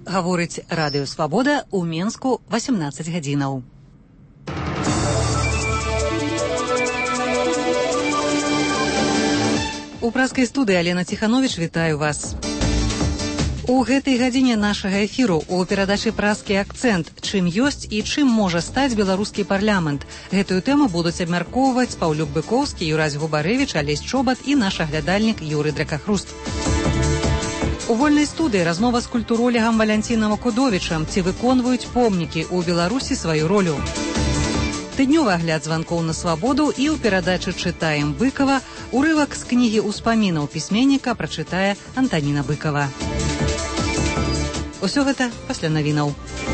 Гаворыць радыё Свабода ў Менску 18 гадзінаў. У праскай студыі Алена Ціхановіч вітаю вас. У гэтай гадзіне нашага эфіру у перадачы «Праскі акцэнт» чым ёсць і чым можа стаць беларускі парламент. Гэтую тэму будуць абмяркоўваць Паўлюк Быкоўскі, Юрась Губарэвіч, Алесь Чобат і наш аглядальнік Юрый Дракахруст. У вольнай студыі размова з культуролегам Валянцінам Акудовічам, ці выконваюць помнікі ў Беларусі сваю ролю. Тыднёвы агляд званкоў на свабоду і ў перадачы «Чытаем Быкова» урывак з кнігі ўспамінаў пісьменніка прачытае Антаніна Быкова. Усё гэта пасля навінаў.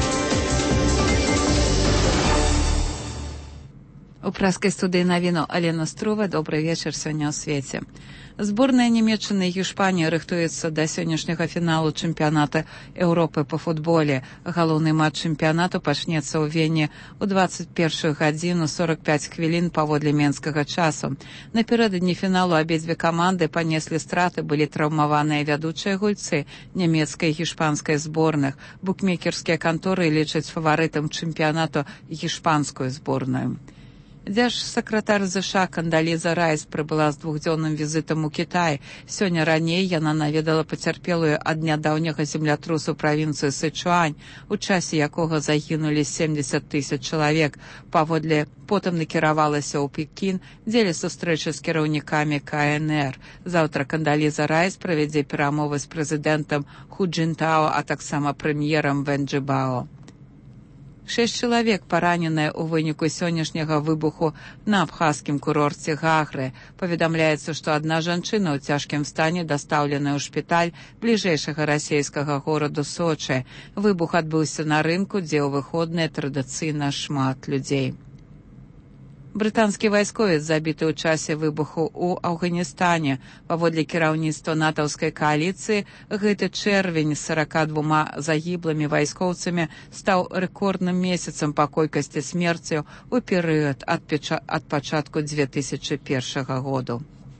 У праскай студыі навіну Алена Струва. Добрый вечар сёння ў свеце. Зборная Нямецчыны і Іспаніі рыхтуецца да сённяшняга фіналу чэмпіяната Еўропы па футболе. Галоўны матч чэмпіянату пачнецца ў Вене ў 21 гадзіну 45 хвілін паводле менскага часу. Напярэдадні фіналу абедзве каманды панеслі страты, былі траўмаваныя вядучыя гульцы нямецкай і іспанскай зборных. Букмекерскія канторы лічаць фаварытам чэмпіянату іспанскую зборную. Дзяржсакратар ЗША Кандаліза Райс прыбыла з двухдзённым візітам у Кітай. Сёння раней яна наведала пацярпелую ад нядаўняга землятрусу правінцыю Сычуань, у часе якога загінулі 70 000 чалавек. Потым накіравалася ў Пекін дзеля сустрэчы з кіраўнікамі КНР. Заўтра Кандаліза Райс правядзе перамовы з прэзідэнтам Ху Цзіньтао, а таксама прэм'ерам Вэн Чжэбао. 6 чалавек параненыя ў выніку сённяшняга выбуху на абхазскім курорце Гагры. Паведамляецца, што адна жанчына ў цяжкім стане дастаўленая ў шпіталь бліжэйшага расейскага гораду Сочы. Выбух адбыўся на рынку, дзе ў выходныя традыцыйна шмат людзей. Брытанскі вайсковец забіты ў часе выбуху ў Афганістане. Паводле кіраўніцтва натаўскай кааліцыі, гэты чэрвень з 42 загіблымі вайскоўцамі стаў рэкордным месяцам па колькасці смерцяў у перыяд ад пачатку 2001 году.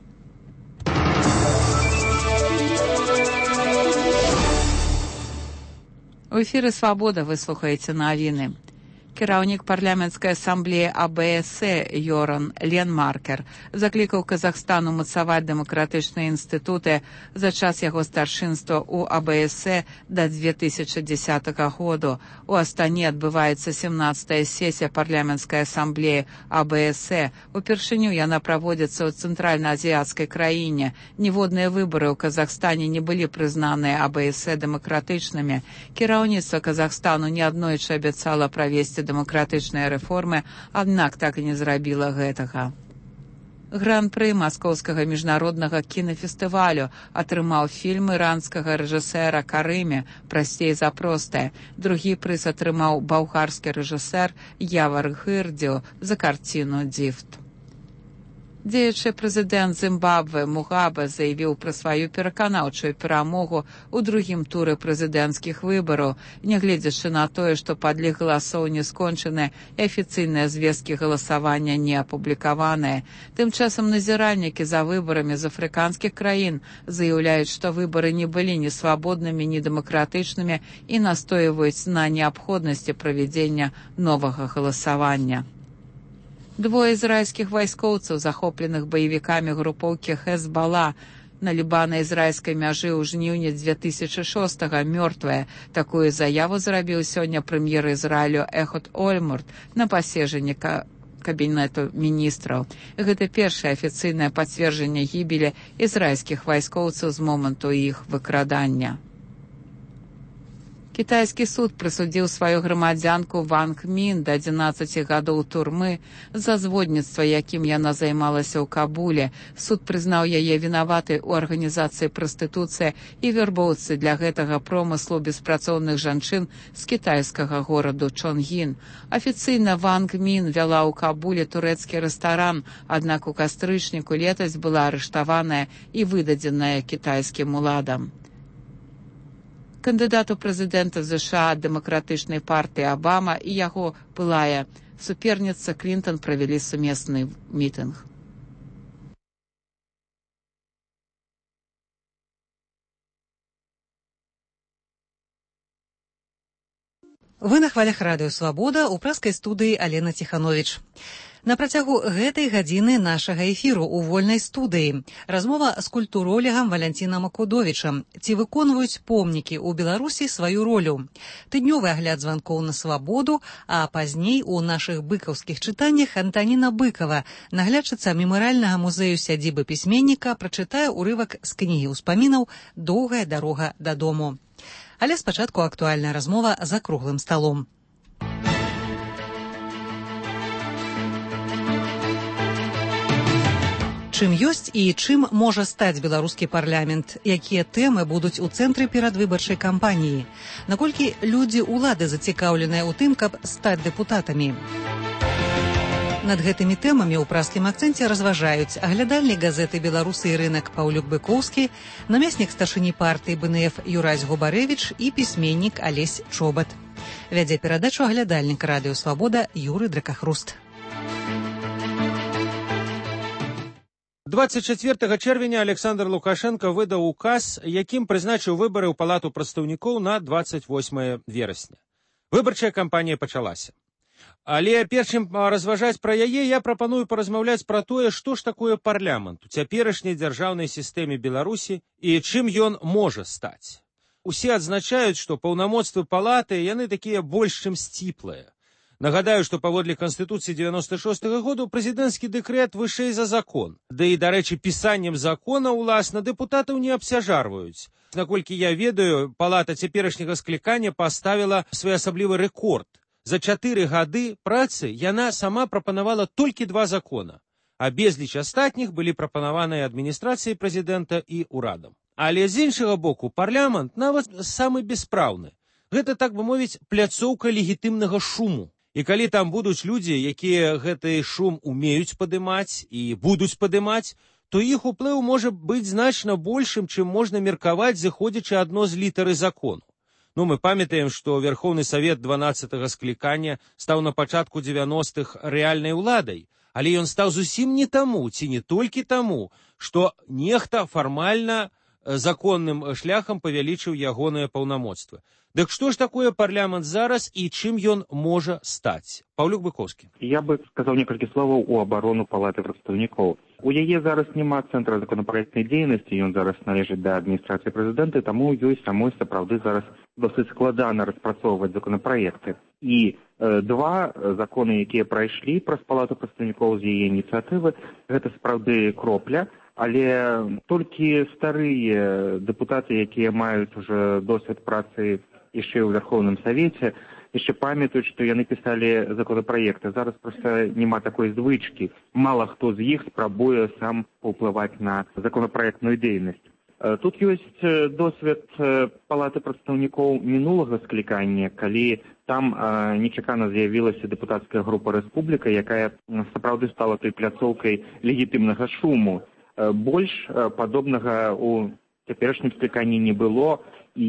У эфіры «Свабода» вы слухаеце навіны. Кіраўнік парламенцкай асамблеі АБС Йоран Ленмаркер заклікаў Казахстан умацаваць дэмакратычныя інстытуты за час яго старшынства ў АБС да 2010 году. У Астане адбываецца 17-я сесія парламенцкай асамблеі АБС. Упершыню яна праводзіцца ў цэнтральна-азіяцкай краіне. Ніводныя выбары ў Казахстане не былі прызнаныя АБС дэмакратычнымі. Кіраўніцтва Казахстану неаднойчы абяцала правесці дэмакратычныя рэформы, аднак так і не зрабіла гэтага. Гран-пры маскоўскага міжнароднага кінафестывалю атрымаў фільм іранскага рэжысэра Карымі «Прасцей за простае». Другі прыз атрымаў балгарскі рэжысэр Явар Гырдзіў за карціну «Дзіфт». Дзеючы прэзідэнт Зімбабве Мугабе заявіў пра сваю пераканаўчую перамогу ў другім туры прэзідэнцкіх выбараў, нягледзячы на тое, што падлік галасоў не скончаны і афіцыйныя звесткі галасавання не апублікаваныя. Тым часам назіральнікі за выбарамі з афрыканскіх краін заяўляюць, што выбары не былі ні свабоднымі, ні дэмакратычнымі і настойваюць на неабходнасці правядзення новага галасавання. Двое ізраільскіх вайскоўцаў, захопленых баевікамі групоўкі Хезбала на лібана-ізраільскай мяжы ў жніўні 2006-го, мёртвыя. Такую заяву зрабіў сёння прэм'ер Ізраілю Эхуд Ольмерт на паседжанні кабінету міністраў. Гэта першае афіцыйнае пацверджанне гібелі ізраільскіх вайскоўцаў з моманту іх выкрадання. Кітайскі суд прысудзіў сваю грамадзянку Ванг Мін да 11 гадоў турмы за зводніцтва, якім яна займалася ў Кабуле. Суд прызнаў яе вінаватай у арганізацыі прастытуцыі і вербоўцы для гэтага промыслу беспрацоўных жанчын з кітайскага гораду Чонгін. Афіцыйна Ванг Мін вяла ў Кабуле турэцкі рэстаран, аднак у кастрычніку летась была арыштаваная і выдадзеная кітайскім уладам. Кандыдат у прэзідэнта ЗША ад дэмакратычнай партыі Абама і яго былая суперніца Клінтон правялі сумесны мітынг. Вы на хвалях радыё «Свабода», у праскай студыі Алена Ціхановіч. На працягу гэтай гадзіны нашага эфіру ў вольнай студыі размова з культуролегам Валянцінам Акудовічам. Ці выконваюць помнікі ў Беларусі сваю ролю? Тыднёвы агляд званкоў на «Свабоду», а пазней у нашых быкаўскіх чытаннях Антаніна Быкава, наглядчыца мемарыяльнага музею сядзібы пісьменніка, прачытае ўрывак з кнігі ўспамінаў «Доўгая дарога дадому». Але спачатку актуальная размова за круглым сталом. Чым ёсць і чым можа стаць беларускі парламент? Якія тэмы будуць у цэнтры перадвыбарчай кампаніі? Наколькі людзі ўлады зацікаўленыя ў тым, каб стаць дэпутатамі? Над гэтымі тэмамі ў праскім акцэнце разважаюць аглядальнік газеты «Беларусы і рынак» Паўлюк Быкоўскі, намеснік старшыні партыі БНФ Юрась Губарэвіч і пісьменнік Алесь Чобат. Вядзе перадачу аглядальнік радыё «Свабода» Юры Дракахруст. 24 чэрвеня Александр Лукашенко выдаў указ, якім прызначыў выбары ў Палату прадстаўнікоў на 28 верасня. Выбарчая кампанія пачалася. Але перш чым разважаць пра яе, я прапаную паразмаўляць пра тое, што ж такое парламент у цяперашняй дзяржаўнай сістэме Беларусі і чым ён можа стаць. Усе адзначаюць, што паўнамоцтвы палаты яны такія больш чым сціплыя. Нагадаю, што паводле Канстытуцыі 96-го году прэзідэнцкі дэкрэт вышэй за закон. Ды і, дарэчы, пісаннем закона, уласна, дэпутатаў не абцяжарваюць. Наколькі я ведаю, палата цяперашняга склікання паставіла своеасаблівы рэкорд. За 4 гады працы яна сама прапанавала толькі 2 закона, а безліч астатніх былі прапанаваныя адміністрацыяй прэзідэнта і ўрадам. Але з іншага боку, парламент нават самы беспраўны. Гэта, так бы мовіць, пляцоўка легітымнага шуму. І калі там будуць людзі, якія гэты шум умеюць падымаць і будуць падымаць, то іх уплыў можа быць значна большым, чым можна меркаваць, зыходзячы адно з літары закону. Мы памятаем, што Верховны Савет 12-го склікання стаў на пачатку 90-х рэальнай уладай, але ён стаў зусім не таму, ці не толькі таму, што нехта фармальна законным шляхам павялічыў ягоныя паўнамоцтвы. Дык што ж такое парламент зараз і чым ён можа стаць? Паўлюк Быкоўскі. Я бы сказаў некалькі словаў у абарону палаты прадстаўнікоў. У яе зараз няма цэнтра законапраектнай дзейнасці, ён зараз належыць да адміністрацыі прэзідэнта, таму ёй самой сапраўды зараз досыць складана распрацоўваць законапраекты. І 2 законы, якія прайшлі праз палату прадстаўнікоў з яе ініцыятывы, гэта сапраўды кропля, але толькі старыя дэпутаты, якія маюць уже досвед працы яшчэ ў Верховным Савеце, яшчэ памятаюць, што яны пісалі законапраекты. Зараз проста няма такой звычкі. Мала хто з іх спрабуе сам паўплываць на законапраектную дзейнасць. Тут ёсць досвед палаты прадстаўнікоў мінулага склікання, калі там нечакана з'явілася дэпутацкая група «Рэспубліка», якая сапраўды стала той пляцоўкай легітымнага шуму. Больш падобнага ў цяперашнім скліканні не было,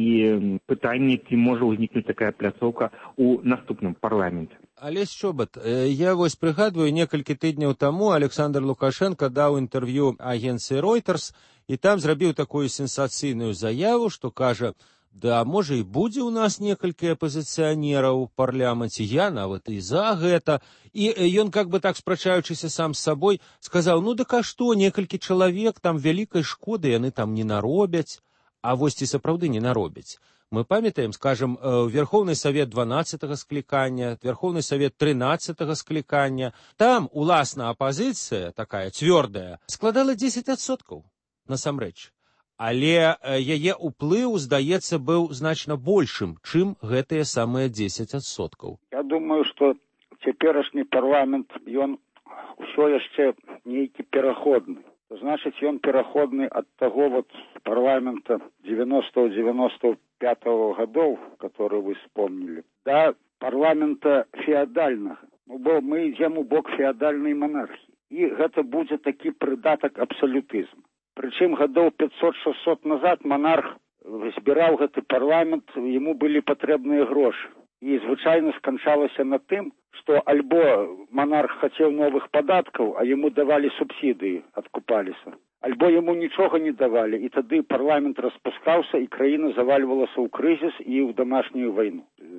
і пытанне, ці можа ўзнікнуць такая пляцоўка ў наступным парламенце. Алесь Чобат, я вось прыгадваю, некалькі тыдняў таму Александр Лукашенко даў інтэрв'ю агенцыі Reuters, і там зрабіў такую сенсацыйную заяву, што кажа, да, можа, і будзе ў нас некалькі апазіцыянераў у парламенце, я нават і за гэта. І ён, как бы так спрачаючыся сам з сабой, сказаў, дык а што, некалькі чалавек, там вялікай шкоды яны там не наробяць. А вось ці сапраўды не наробяць. Мы памятаем, скажем, Верховны Савет 12-го склікання, Верховны Савет 13-го склікання. Там, уласна, апазіцыя, такая цвёрдая, складала 10% насамрэч. Але яе ўплыў, здаецца, быў значна большым, чым гэтыя самыя 10%. Я думаю, што цяперашні парламент, ён ўсё яшчэ нейкі пераходны. Значыць, ён пераходны ад таго парламента 90-95 гадоў, который вы вспомнили, да парламента феадальнага. Бо мы ідзем у бок феадальнай манархіі. І гэта будзе такі прыдатак абсалютызму. Прычым гадоў 500-600 назад монарх збіраў гэты парламент, яму былі патрэбныя грошы. І звычайна сканчалася на тым, што альбо монарх хацеў новых падаткаў, а яму давалі субсідыі, адкупаліся. Альбо яму нічога не давалі, і тады парламент распускаўся, і краіна завальвалася ў крызіс і ў дамашнюю вайну.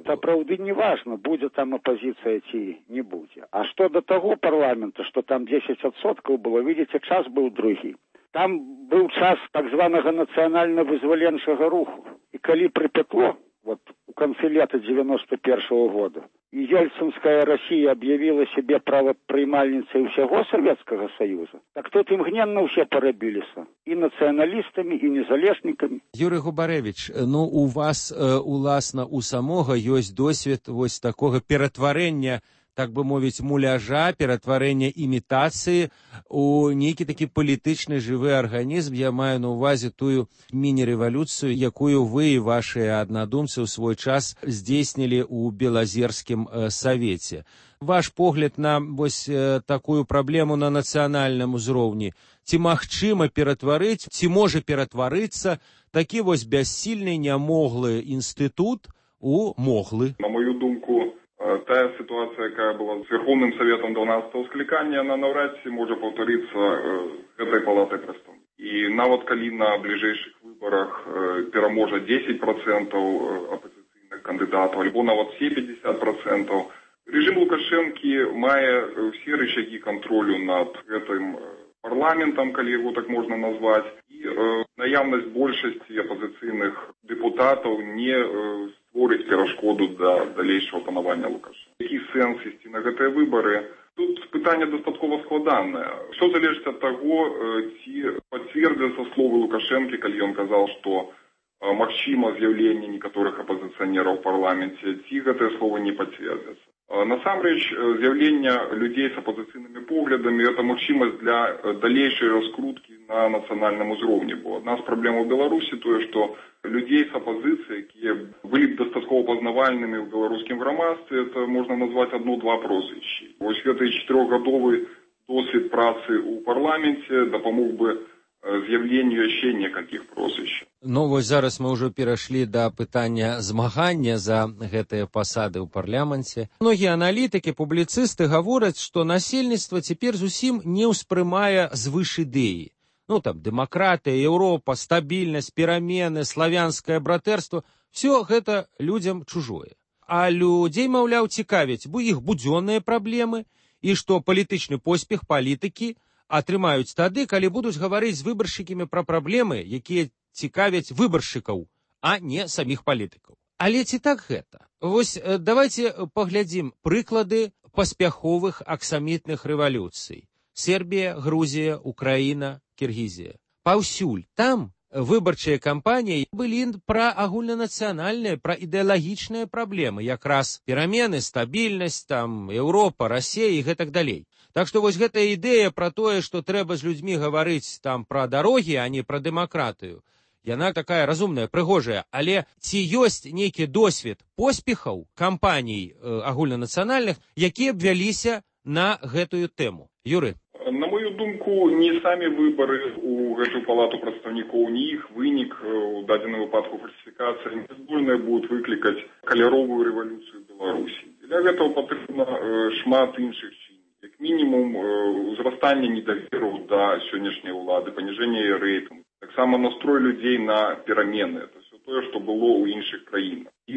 сапраўды не важна, будзе там апозіцыя ці не будзе. А што да таго парламента, што там 10% было, видите, час быў другі. Там быў час так званага нацыянальна-вызваленчага руху. І калі прыпекло, вот у канцы лета 91-го года, і ельцинская Россия объявила себе правоприймальницей всего Советского Союза, так тут імгненна ўсе парабіліся. І нацыяналістамі, і незалежнікамі. Юрий Губаревич, ну у вас, уласна, у самога ёсць досвед вось такога ператварэння, так бы мовіць, муляжа, ператварэння імітацыі у нейкі такі палітычны жывы арганізм. Я маю на ўвазе тую міні-рэвалюцыю, якую вы і вашыя аднадумцы ў свой час здзейснілі ў Белазерскім савеце. Ваш погляд на вось такую праблему на нацыянальным узроўні. Ці магчыма ператварыць, ці можа ператварыцца такі вось бяссільны, нямоглы інстытут у моглы? На мою думку, тая ситуация, якая была с Верховным Советом 12-го скликания, она навряд ці може повториться этой палатой представников. И нават калі на ближайших выборах пераможа 10% оппозиционных кандидатов, альбо нават все 50%, режим Лукашенки мае все рычаги контролю над этим парламентом, калі его так можно назвать, и наявность большасці оппозиционных депутатов не створить перашкоду до далейшего панавання Лукашенка. Який сенс ісці на гэтыя выборы? Тут питання дастаткова складанае. Все залежыць ад таго, ці пацвердзяцца словы Лукашенкі, калі ён казаў, што магчыма з'яўленне некаторых апозіцыянераў у парламенце, ці гэтыя словы не пацвердзяцца. Насамрэч, з'яўлення людзей з апозіцыйнымі поглядамі – это магчымасць для далейшай раскруткі на нацыянальным узроўні. Бо адна з праблем у Беларусі тое, што людей с оппозицией, которые были бы достаточно познавальными в белорусском громадстве, это можно назвать одно-два прозвища. Вот этой 4-годовый досвід працы у парламенте допомог бы з'явленню яшчэ некалькіх прозвищ. Ну, вось зараз мы ўжо перайшлі да пытання змагання за гэтыя пасады ў парламенце. Многія аналітыкі, публіцысты гавораць, што насельніцтва цяпер зусім не ўспрымае звыш ідэі. Ну, там, дэмакратыя, Еўропа, стабільнасць, перамены, славянскае братэрства – все гэта людзям чужое. А людзей, маўляў, цікавяць іх будзённыя праблемы і што палітычны поспех палітыкі атрымаюць тады, калі будуць гаварыць з выбаршчыкамі пра праблемы, якія цікавяць выбаршчыкаў, а не саміх палітыкаў. Але ці так гэта? Вось давайте паглядзім прыклады паспяховых аксамітных рэвалюцый. Сербія, Грузія, Украіна, Кіргізія. Паўсюль там выбарчыя кампаніі былі пра агульнанацыянальныя, пра ідэалагічныя праблемы, якраз перамены, стабільнасць, там, Еўропа, Расія і гэтак далей. Так што вось гэтая ідэя пра тое, што трэба з людзьмі гаварыць там пра дарогі, а не пра дэмакратыю, яна такая разумная, прыгожая, але ці ёсць нейкі досвед поспехаў кампаній агульнанацыянальных, якія б вяліся на гэтую тэму? Юры? На мою думку, не самі выборы у гэтую палату прадстаўнікоў, не іх вынік у дадзеным выпадку фальсіфікацыі не здольныя будуць выклікаць каляровую рэвалюцыю в Беларусі. Для гэтага патрэбна шмат іншых чыннікаў. Як мінімум, узрастанне недаверу да сённяшняй улады, паніжэнне рэйтынгу. Таксама настрой людзей на перамены. Это все тое, што было ў іншых краінах. І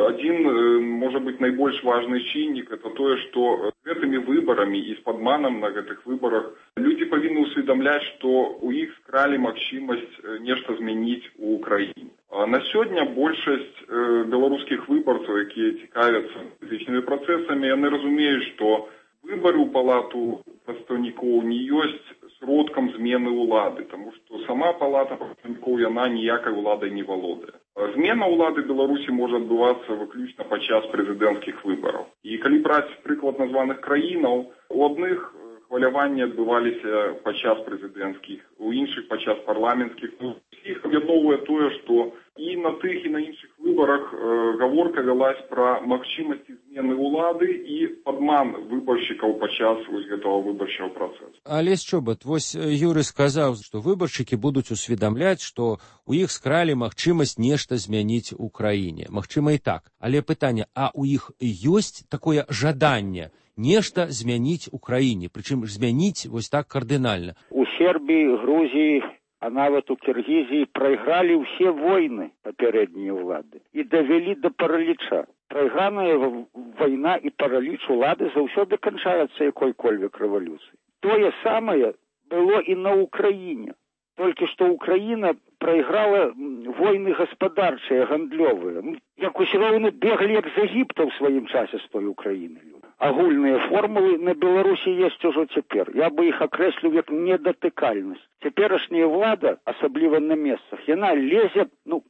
один, может быть, найбольш важны чыннік, это тое, што гэтымі выбарамі і з падманам на гэтых выбарах людзі павінны ўсведамляць, што ў іх скралі магчымасць нешта змяніць у краіне. На сёння большасць беларускіх выбарцаў, якія цікавяцца палітычнымі працэсамі, яны разумеюць, што выборы ў палату прадстаўнікоў не ёсць сродкам змены ўлады, таму што сама палата прадстаўнікоў яна ніякай уладай не валодае. Змена ўлады Беларусі можа адбывацца выключна падчас прэзідэнцкіх выбараў. І калі браць прыклад названых краінаў, у адных хваляванні адбываліся падчас прэзідэнцкіх, у іншых падчас парламенцкіх. Усіх аб'ядноўвае тое, што і на тых, і на іншых выбарах гаворка вялась пра магчымасці змены ўлады і падман выбаршчыкаў падчас вось гэтага выбарчага працэсу. Але Чобат, вось Юры сказаў, што выбаршчыкі будуць усведамляць, што у іх скралі магчымасць нешта змяніць у краіне. Магчыма і так. Але пытанне, а у іх ёсць такое жаданне нешта змяніць у краіне, прычым змяніць вось так кардынальна? У Сербіі, Грузіі, а нават у Кіргізіі прайгралі ўсе войны папярэднія ўлады і давялі да параліча. Прайграная вайна і параліч улады заўсёды канчаецца якой-кольвек рэвалюцыі. Тое самае было і на Украіне. Толькі што Украіна прайграла войны гаспадарчыя, гандлёвыя. Як усё роўна беглі як з Егіпта ў сваім часе з той Украіны. Агульныя формулы на Беларусі ёсць ужо цяпер. Я бы іх акрэсліў як недатыкальнасць. Цяперашняя ўлада, асабліва на месцах, яна лезе,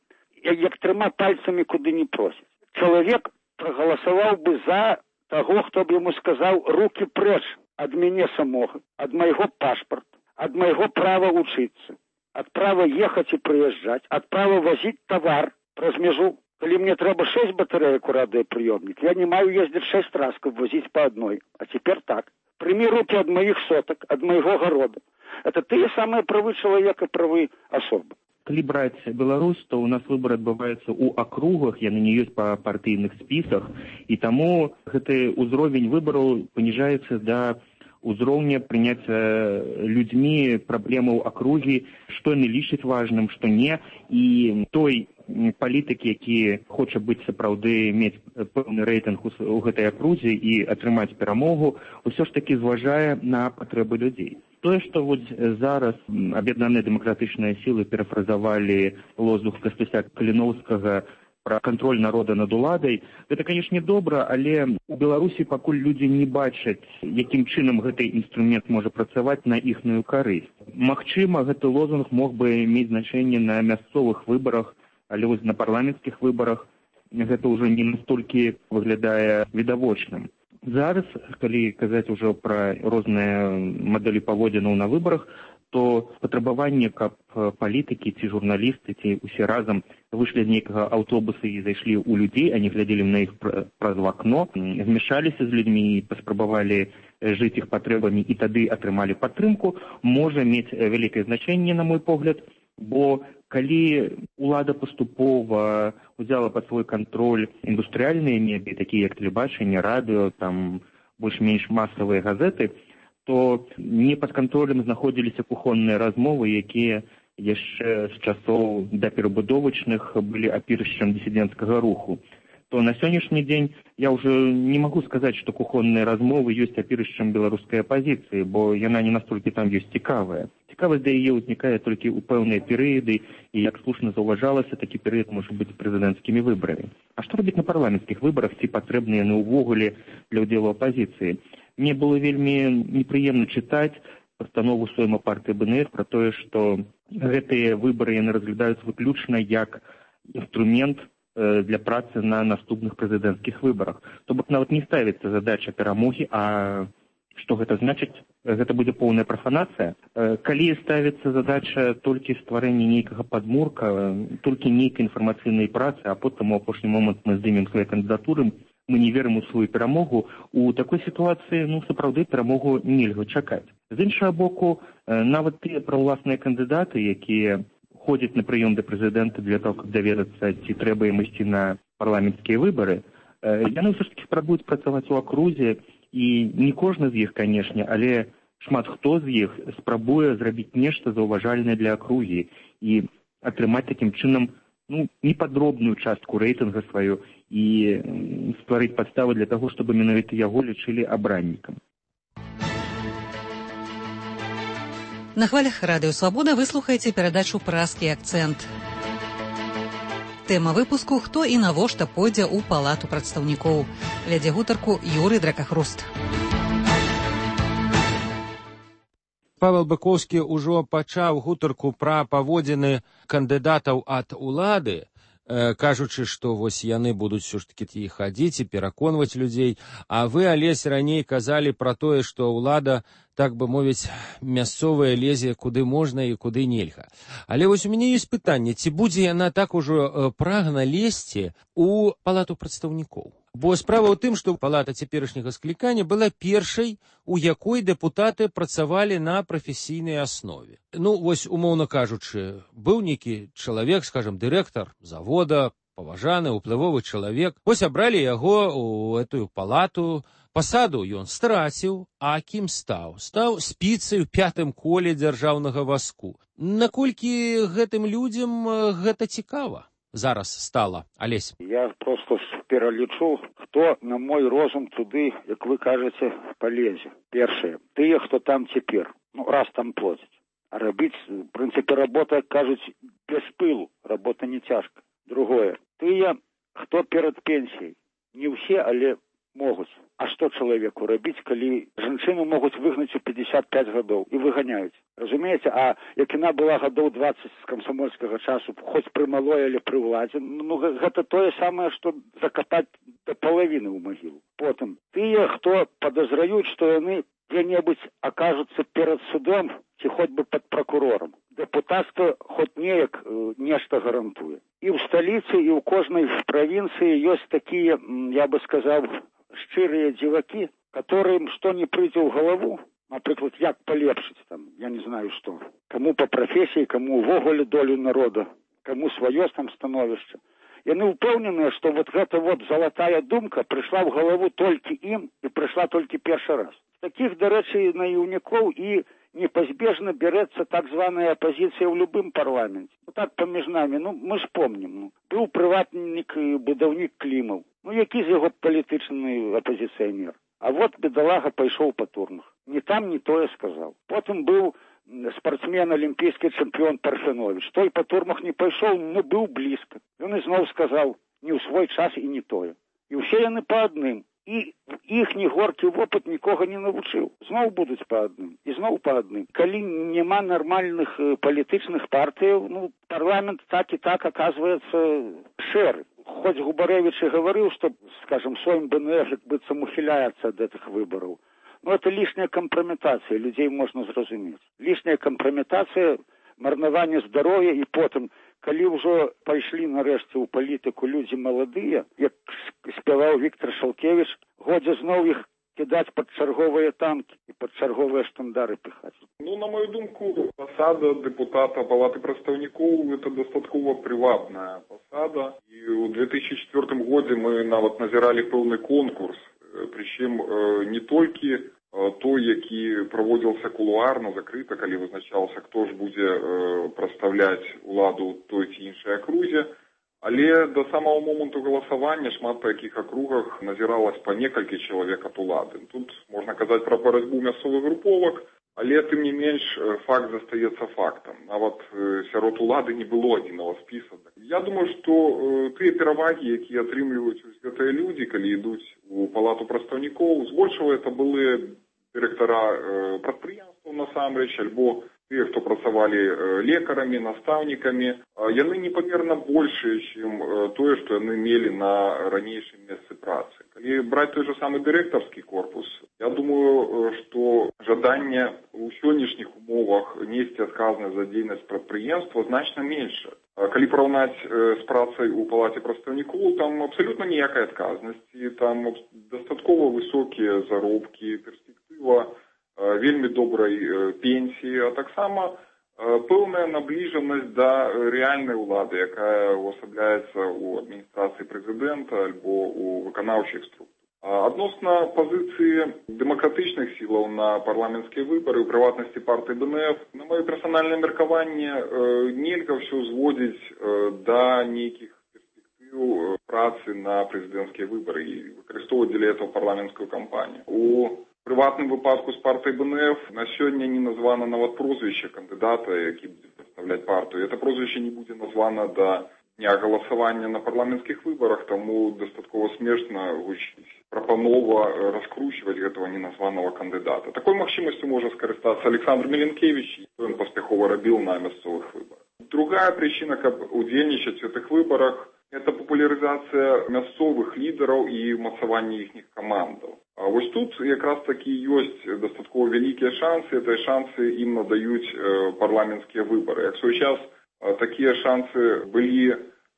як трыма пальцамі куды не просіць. Чалавек прагаласаваў бы за таго, хто б яму сказаў: рукі прэч ад мяне самога, ад майго пашпарта, ад майго права вучыцца, ад права ехаць і прыязджаць, ад права вазіць тавар праз мяжу. Калі мне трэба 6 батарэек у радыёпрыёмнік, я не маю ездзіць 6 раз, каб возіць па адной. А цяпер так. Прымі рукі ад маіх сотак, ад майго гарода. Это тыя самыя правы чалавека, правы асобы. Калі браць Беларусь, то у нас выбары адбываюцца ў акругах, яны не ёсць па партыйных спісах, і таму гэты ўзровень выбараў паніжаецца да ўзроўня прыняцця людзьмі праблемаў акругі, што яны лічаць важным, што не, і той палітык, які хоча быць сапраўды мець пэўны рэйтынг у гэтай акрузе і атрымаць перамогу, усё ж такі зважае на патрэбы людзей. Тое, што зараз аб'яднаныя дэмакратычныя сілы перафразавалі лозунг Кастуся Каліноўскага пра кантроль народа над уладай, гэта, канешне, добра, але у Беларусі пакуль людзі не бачаць, якім чынам гэты інструмент можа працаваць на іхную карысць. Магчыма, гэты лозунг мог бы мець значэнне на мясцовых выбарах, але вось на парламенцкіх выбарах гэта ўжо не настолькі выглядае відавочным. Зараз, калі казаць ужо пра розныя мадэлі паводзінаў на выбарах, то патрабаванне, каб палітыкі ці журналісты, ці ўсе разам выйшлі з нейкага аўтобуса і зайшлі ў людзей, а не глядзелі на іх праз вакно, змяшаліся з людзьмі і паспрабавалі жыць іх патрэбамі і тады атрымалі падтрымку, можа мець вялікае значэнне, на мой погляд, бо калі ўлада паступова ўзяла пад свой кантроль індустрыяльныя медыі, такія як тэлебачанне, радыё, там больш-менш масавыя газеты, то не пад кантролем знаходзіліся кухонныя размовы, якія яшчэ з часоў daперабудовачных былі апірышчам дысідэнцкага руху. То на сённяшні дзень я ўжо не магу сказаць, што кухонныя размовы ёсць апірышчам беларускай апазіцыі, бо яна не настолькі там ёсць цікавая. Цікавасць да яе ўзнікае толькі ў пэўныя перыяды, і, як слушна заўважалася, такі перыяд можа быць прэзідэнцкімі выбарамі. А што рабіць на парламенцкіх выбарах, ці патрэбны яны ўвогуле для ўдзелу апазіцыі? Мне было вельмі непрыемна чытаць пастанову Сойма партыі БНС пра тое, што гэтыя выбары яны разглядаюць выключна як інструмент для працы на наступных прэзідэнцкіх выбарах. То бок нават не ставіцца задача перамогі, а што гэта значыць? Гэта будзе поўная прафанацыя. Калі ставіцца задача толькі стварэння нейкага падмурка, толькі нейкай інфармацыйнай працы, а потым у апошні момант мы здымем свае кандыдатуры, мы не верым у сваю перамогу, у такой сітуацыі, сапраўды перамогу нельга чакаць. З іншага боку, нават тыя праўласныя кандыдаты, якія ходзяць на прыём да прэзідэнта для того, каб даведацца, ці трэба ім ісці на парламенцкія выбары, яны ўсё ж такі спрабуюць працаваць у акрузе, і не кожны з іх, канешне, але шмат хто з іх спрабуе зрабіць нешта заўважальнае для акругі і атрымаць такім чынам непадробную частку рэйтынга сваю і стварыць падставы для таго, чтобы менавіта яго лічылі абраннікам. На хвалях Радыё Свабода вы слухаеце перадачу «Празкі акцэнт». Тэма выпуску «Хто і навошта пойдзе ў палату прадстаўнікоў». Вядзе гутарку Юрый Дракахруст. Павел Быкоўскі ўжо пачаў гутарку пра паводзіны кандыдатаў ад улады, кажучы, што вось яны будуць все ж таки хадзіць і пераконваць людзей. А вы, Алесь, раней казалі пра тое, што ўлада, так бы мовіць, мясцовая лезе куды можна і куды нельга. Але вось у мяне ёсць пытанне, ці будзе яна так ужо прагна лезці ў палату прадстаўнікоў? Бо справа ў тым, што палата цяперашняга склікання была першай, у якой дэпутаты працавалі на прафесійнай аснове. Вось, умоўна кажучы, быў нейкі чалавек, скажам, дырэктар завода, паважаны, уплывовы чалавек. Вось абралі яго ў этую палату, пасаду ён страціў, а кім стаў? Стаў спіцай у 5-м коле дзяржаўнага васку. Наколькі гэтым людзям гэта цікава? зараз стала, Алесь? Я просто пералічу, хто на мой розум туды, як вы кажаце, полезе. Першае, тыя, хто там цяпер, раз там плоцяць. А рабіць, в прынцыпе, работа, як кажуць, без пылу, работа не цяжка. Другое, тыя, хто перад пенсіяй, не ўсе, але могуць. А што чалавеку рабіць, калі жанчыну могуць выгнаць у 55 гадоў і выганяюць? Разумееце, а як яна была гадоў 20 з камсамольскага часу, хоць пры малой, але пры ўладзе, гэта тое самае, што закапаць да палавіны ў магілу. Потым, тыя, хто падазраюць, што яны дзе-небудзь акажуцца перад судом, ці хоць бы пад пракурорам. Дэпутацтва хоць неяк нешта гарантуе. І ў сталіцы, і ў кожнай правінцыі ёсць такія, я бы сказаў, шчырыя дзівакі, которым што не прыйдзе ў галаву, напрыклад, як палепшыць там, я не знаю што. Каму па прафесіі, каму ўвогуле долю народа, каму сваё там становішча. Яны ўпэўненыя, што вот гэта вот залатая думка прыйшла ў галаву толькі ім і прыйшла толькі першы раз. З такіх, дарэчы, наіўнікоў і непазбежна бярэцца так званая апазіцыя ў любым парламенце. Так паміж намі, мы ж помнім. Быў прыватнік і будаўнік Клімаў. Які з яго палітычны апазіцыянер? А вот бедалага пайшоў па турмах. Ні там, ні тое сказаў. Потым быў спартсмен, алімпійскі чэмпіён Парфяновіч. Той па турмах не пайшоў, быў блізка. Ён ізноў сказаў, не ў свой час і не тое. І ўсе яны па адным. І іхні горкі вопыт нікога не навучыў. Зноў будуць па адным. І зноў па адным. Калі няма нармальных палітычных партыяў, парламент так і так аказваецца шэры. Хоць Губарэвіч і гаварыў, што, скажем, Сойм БНФ быццам ухіляецца ад гэтых выбараў. Это лішняя кампраметацыя, людзей можна зразумець. Лішняя кампраметацыя, марнаванне здароўя і потым, калі ўжо пайшлі нарэшце ў палітыку людзі маладыя, як спяваў Віктор Шалкевіч, годзе зноў іх кідаць пад чарговыя танкі і пад чарговыя штандары піхаць. На мою думку, пасада дэпутата Палаты прадстаўнікоў – это дастаткова прыватная пасада. І ў 2004 годзе мы нават назіралі пэўны конкурс, прычым не толькі той, які праводзіўся кулуарна, закрыта, калі вызначаўся, хто ж будзе прадстаўляць уладу той ці іншай акрузе, але да самого моманту галасавання шмат па якіх акругах назіралась па некалькі чалавек ад улады. Тут можна казаць пра барацьбу мясцовых груповак, але тым не менш факт застаецца фактам. Нават сярод улады не было адзінага спіса. Я думаю, што тыя перавагі, якія атрымліваюць гэтыя людзі, калі ідуць у палату прадстаўнікоў, збольшага это былі дырэктара прадпрыемстваў насамрэч, альбо тыя, хто працавалі лекарамі, настаўнікамі, яны непамерна большыя, чым тое, што яны мелі на ранейшым месцы працы. Калі браць той же самы дырэктарскі корпус, я думаю, што жаданне ў сённяшніх умовах несці адказнасць за дзейнасць прадпрыемства значна меншае. Калі параўнаць з працай у палаце прадстаўнікоў, там абсалютна ніякай адказнасці, там дастаткова высокія заробкі, перспектыва вельмі добрай пенсіі, а таксама пэўная набліжанасць да рэальнай улады, якая ўвасабляецца ў адміністрацыі прэзідэнта альбо ў выканаўчых структурах. Адносна пазіцыі дэмакратычных сілаў на парламенцкія выбары, у прыватнасці партыі БНФ, на маё персанальнае меркаванне, нельга ўсё зводзіць да нейкіх перспектыў працы на прэзідэнцкія выбары і выкарыстоўваць дзеля этого парламенцкую кампанію. У прыватным выпадку з партыі БНФ на сёння не названа нават прозвішча кандыдата, які будзе прадстаўляць партыю. Это прозвішча не будзе названа да дня галасавання на парламенцкіх выбарах, таму дастаткова смешна гучыць прапанова раскручваць гэтага неназванага кандыдата. Такой магчымасцю можа скарыстацца Александр Меленкевич, што ён паспяхова рабіў на мясцовых выбарах. Другая прычына, каб удзельнічаць у гэтых выбарах, это папулярызацыя мясцовых лідараў і ўмацаванне іхніх камандаў. А вось тут якраз такі ёсць дастаткова вялікія шансы, гэтыя шансы ім надаюць парламенцкія выбары. Як свой час такія шансы былі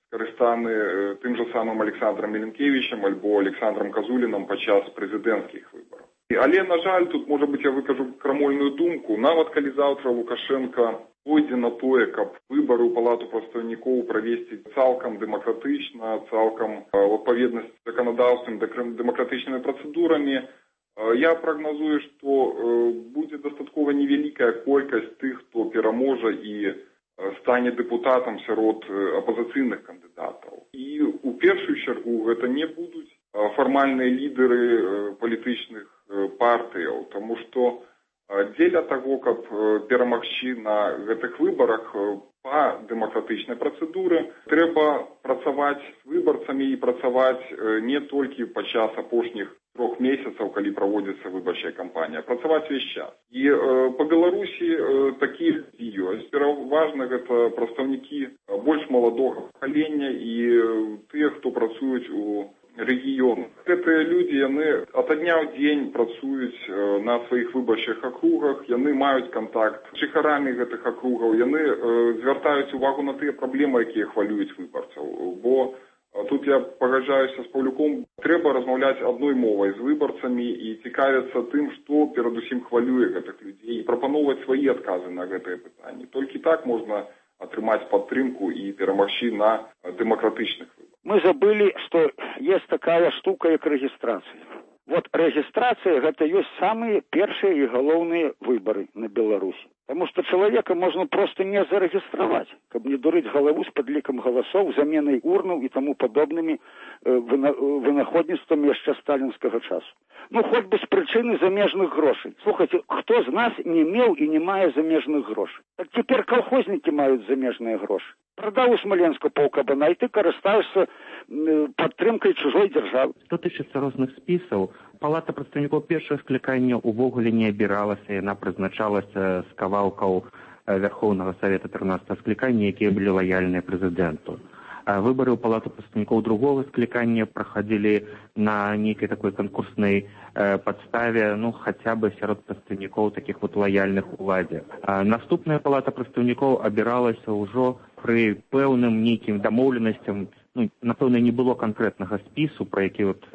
скарыстаны тым жа самым Александром Меленкевичем альбо Александром Казулінам падчас прэзідэнцкіх выбараў. Але, на жаль, тут, можа быць, я выкажу крамольную думку. Нават калі заўтра Лукашенко пойдзе на тое, каб выбары ў палату прадстаўнікоў правесці цалкам дэмакратычна, цалкам у адпаведнасці з заканадаўствам, дэмакратычнымі працэдурамі, я прагназую, што будзе дастаткова невялікая колькасць тых, хто пераможа і стане дэпутатам сярод апазіцыйных кандыдатаў. чаргу гэта не будуць фармальныя лідары палітычных партыяў, таму што дзеля таго, каб перамагчы на гэтых выбарах па дэмакратычнай працэдуры, трэба працаваць з выбарцамі і працаваць не толькі падчас апошніх 3 месяцаў, калі праводзіцца выбарчая кампанія, працаваць увесь час. І па Беларусі такія ёсць. Пераважна гэта прадстаўнікі больш маладога пакалення і тыя, хто працуюць у рэгіёнах. Гэтыя людзі, яны ад дня ў дзень працуюць на сваіх выбарчых акругах, яны маюць кантакт з жыхарамі гэтых акругаў, яны звяртаюць увагу на тыя праблемы, якія хвалююць выбарцаў. Бо тут я пагаджаюся з Паўлюком, трэба размаўляць адной мовай з выбарцамі і цікавіцца тым, што перадусім хвалюе гэтых людзей, і прапаноўваць свае адказы на гэтыя пытанні. Толькі так можна атрымаць падтрымку і перамагчы на дэмакратычных выбарах. Мы забыли, что есть такая штука, как регистрация. Вот регистрация – это есть самые первые и главные выборы на Беларуси. Потому что человека можно просто не зарегистрировать, как не дурить голову с подликом голосов, заменой урнов и тому подобными вынаходництвами еще сталинского часу. Ну, хоть бы с причины замежных грошей. Слушайте, кто из нас не имел и не мае замежных грошей? Так теперь колхозники мают замежные гроши. Продал у Смоленска полкабана, и ты карыстаешься падтрымкай чужой державы. 100 000 розных спісаў. Палата прадстаўнікоў першага склікання ўвогуле не абіралася, яна прызначалася з кавалкаў Верховнага Савета 13-го склікання, якія былі лаяльныя прэзідэнту. Выборы ў палату прадстаўнікоў другого склікання праходзілі на нейкай такой конкурснай падставе, ну, хаця бы сярод прадстаўнікоў такіх вот лаяльных уладзе. Наступная палата прадстаўнікоў абіралася ўжо пры пэўным нейкім дамоўленасцям. Ну, напэўна, не было канкрэтнага спісу, про які вот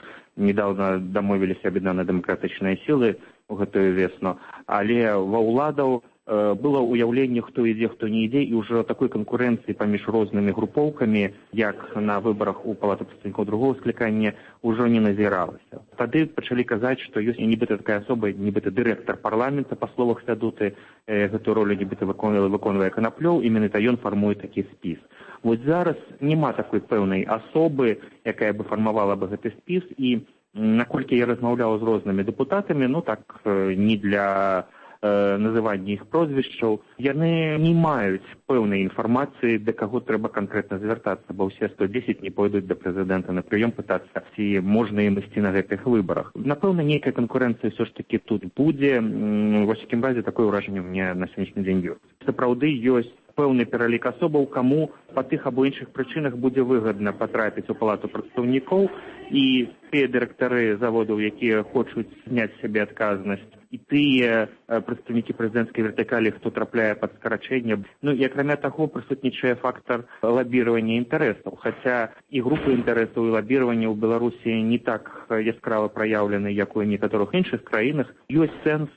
недавно дамовіліся аб'яднаныя дэмакратычныя сілы ў гэтую весну, але ва ўладаў было ўяўленне, хто ідзе, хто не ідзе, і ўжо такой канкурэнцыі паміж рознымі групоўкамі, як на выбарах у палату прадстаўнікоў другого склікання, ўжо не назіралася. Тады пачалі казаць, што ёсць нібыта такая асоба, нібыта дырэктар парламента, па словах Фядуты, гэтую ролю нібыта выконвае Канаплёў, і менавіта ён фармуе такі спіс. Вось зараз няма такой пэўнай асобы, якая бы фармавала бы гэты спіс, і наколькі я размаўляў з рознымі дэпутатамі, ну так, не для называння іх прозвішчаў, яны не маюць пэўнай інфармацыі, да каго трэба канкрэтна звяртацца, бо ўсе 110 не пойдуць да прэзідэнта на прыём пытацца, ці можна ім ісці на гэтых выбарах. Напэўна, нейкая канкурэнцыя ўсё ж такі тут будзе. Ва ўсякім разе, такое ўражанне мне на сённяшні дзень ёсць. Сапраўды ёсць пэўны пералік асобаў, каму па тых або іншых прычынах будзе выгадна патрапіць у палату прадстаўнікоў, і тыя дырэктары заводаў, якія хочуць зняць сябе адказнасць, і тыя прадстаўнікі прэзідэнцкай вертыкалі, хто трапляе пад скарачэнне. Ну і акрамя таго прысутнічае фактар лабіравання інтарэсаў, хаця і групы інтарэсаў і лабіравання ў Беларусі не так яскрава праяўлены, як у некаторых іншых краінах. Ёсць сэнс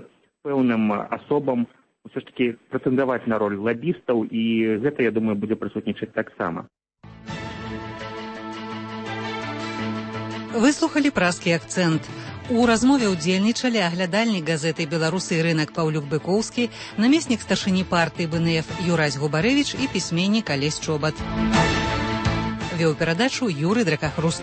пэўным асобам ўсё ж такі прэтэндаваць на роль лабістаў, і гэта, я думаю, будзе прысутнічаць таксама. Выслухалі празкі акцэнт. У размове ўдзельнічалі аглядальнік газеты «Беларусы» і рынак Паўлюк Быкоўскі, намеснік старшыні партыі БНФ Юрась Губарэвіч і пісьменнік Алесь Чобат. Вёў перадачу Юрый Дракахруст.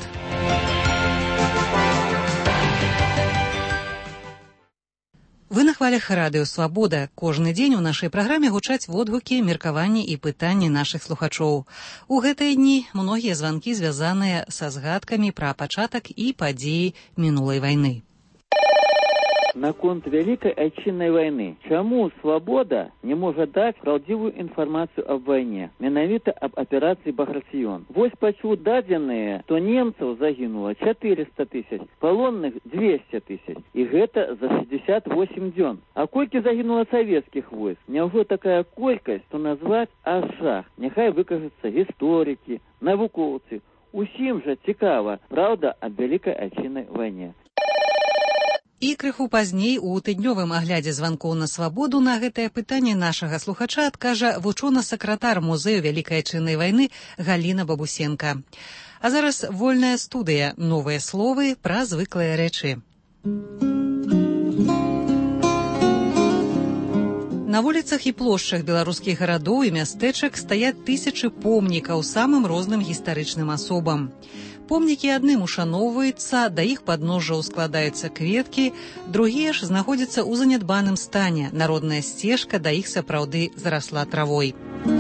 Вы на хвалях радыё «Свабода». Кожны дзень у нашай праграме гучаць водгукі, меркаванні і пытанні нашых слухачоў. У гэтыя дні многія званкі звязаныя са згадкамі пра пачатак і падзеі мінулай вайны. Наконт Вялікай Айчыннай вайны. Чаму «Свабода» не можа даць праўдзівую інфармацыю аб вайне, менавіта аб аперацыі «Баграцыён»? Вось пачуў дадзеныя, што немцаў загінула 400 000, палонных 200 000, і гэта за 68 дзён. А колькі загінула савецкіх войск? Няўжо такая колькасць, што назваць аж жах? Няхай выкажуцца гісторыкі, навукоўцы. Усім жа цікава праўда аб Вялікай Айчыннай вайне. І крыху пазней у тыднёвым аглядзе званкоў на «Свабоду» на гэтае пытанне нашага слухача адкажа вучоны-сакратар музею Вялікай Айчыннай вайны Галіна Бабусенка. А зараз вольная студыя, новыя словы пра звыклыя рэчы. На вуліцах і плошчах беларускіх гарадоў і мястэчак стаяць тысячы помнікаў самым розным гістарычным асобам. Помнікі адным ушаноўваюцца, да іх падножжаў складаюцца кветкі, другія ж знаходзяцца ў занядбаным стане. Народная сцежка да іх сапраўды зарасла травой.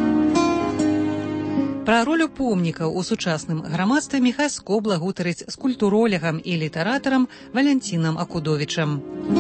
Пра ролю помнікаў у сучасным грамадстве Міхась Скобла гутарыць з культуролегам і літаратарам Валянцінам Акудовічам.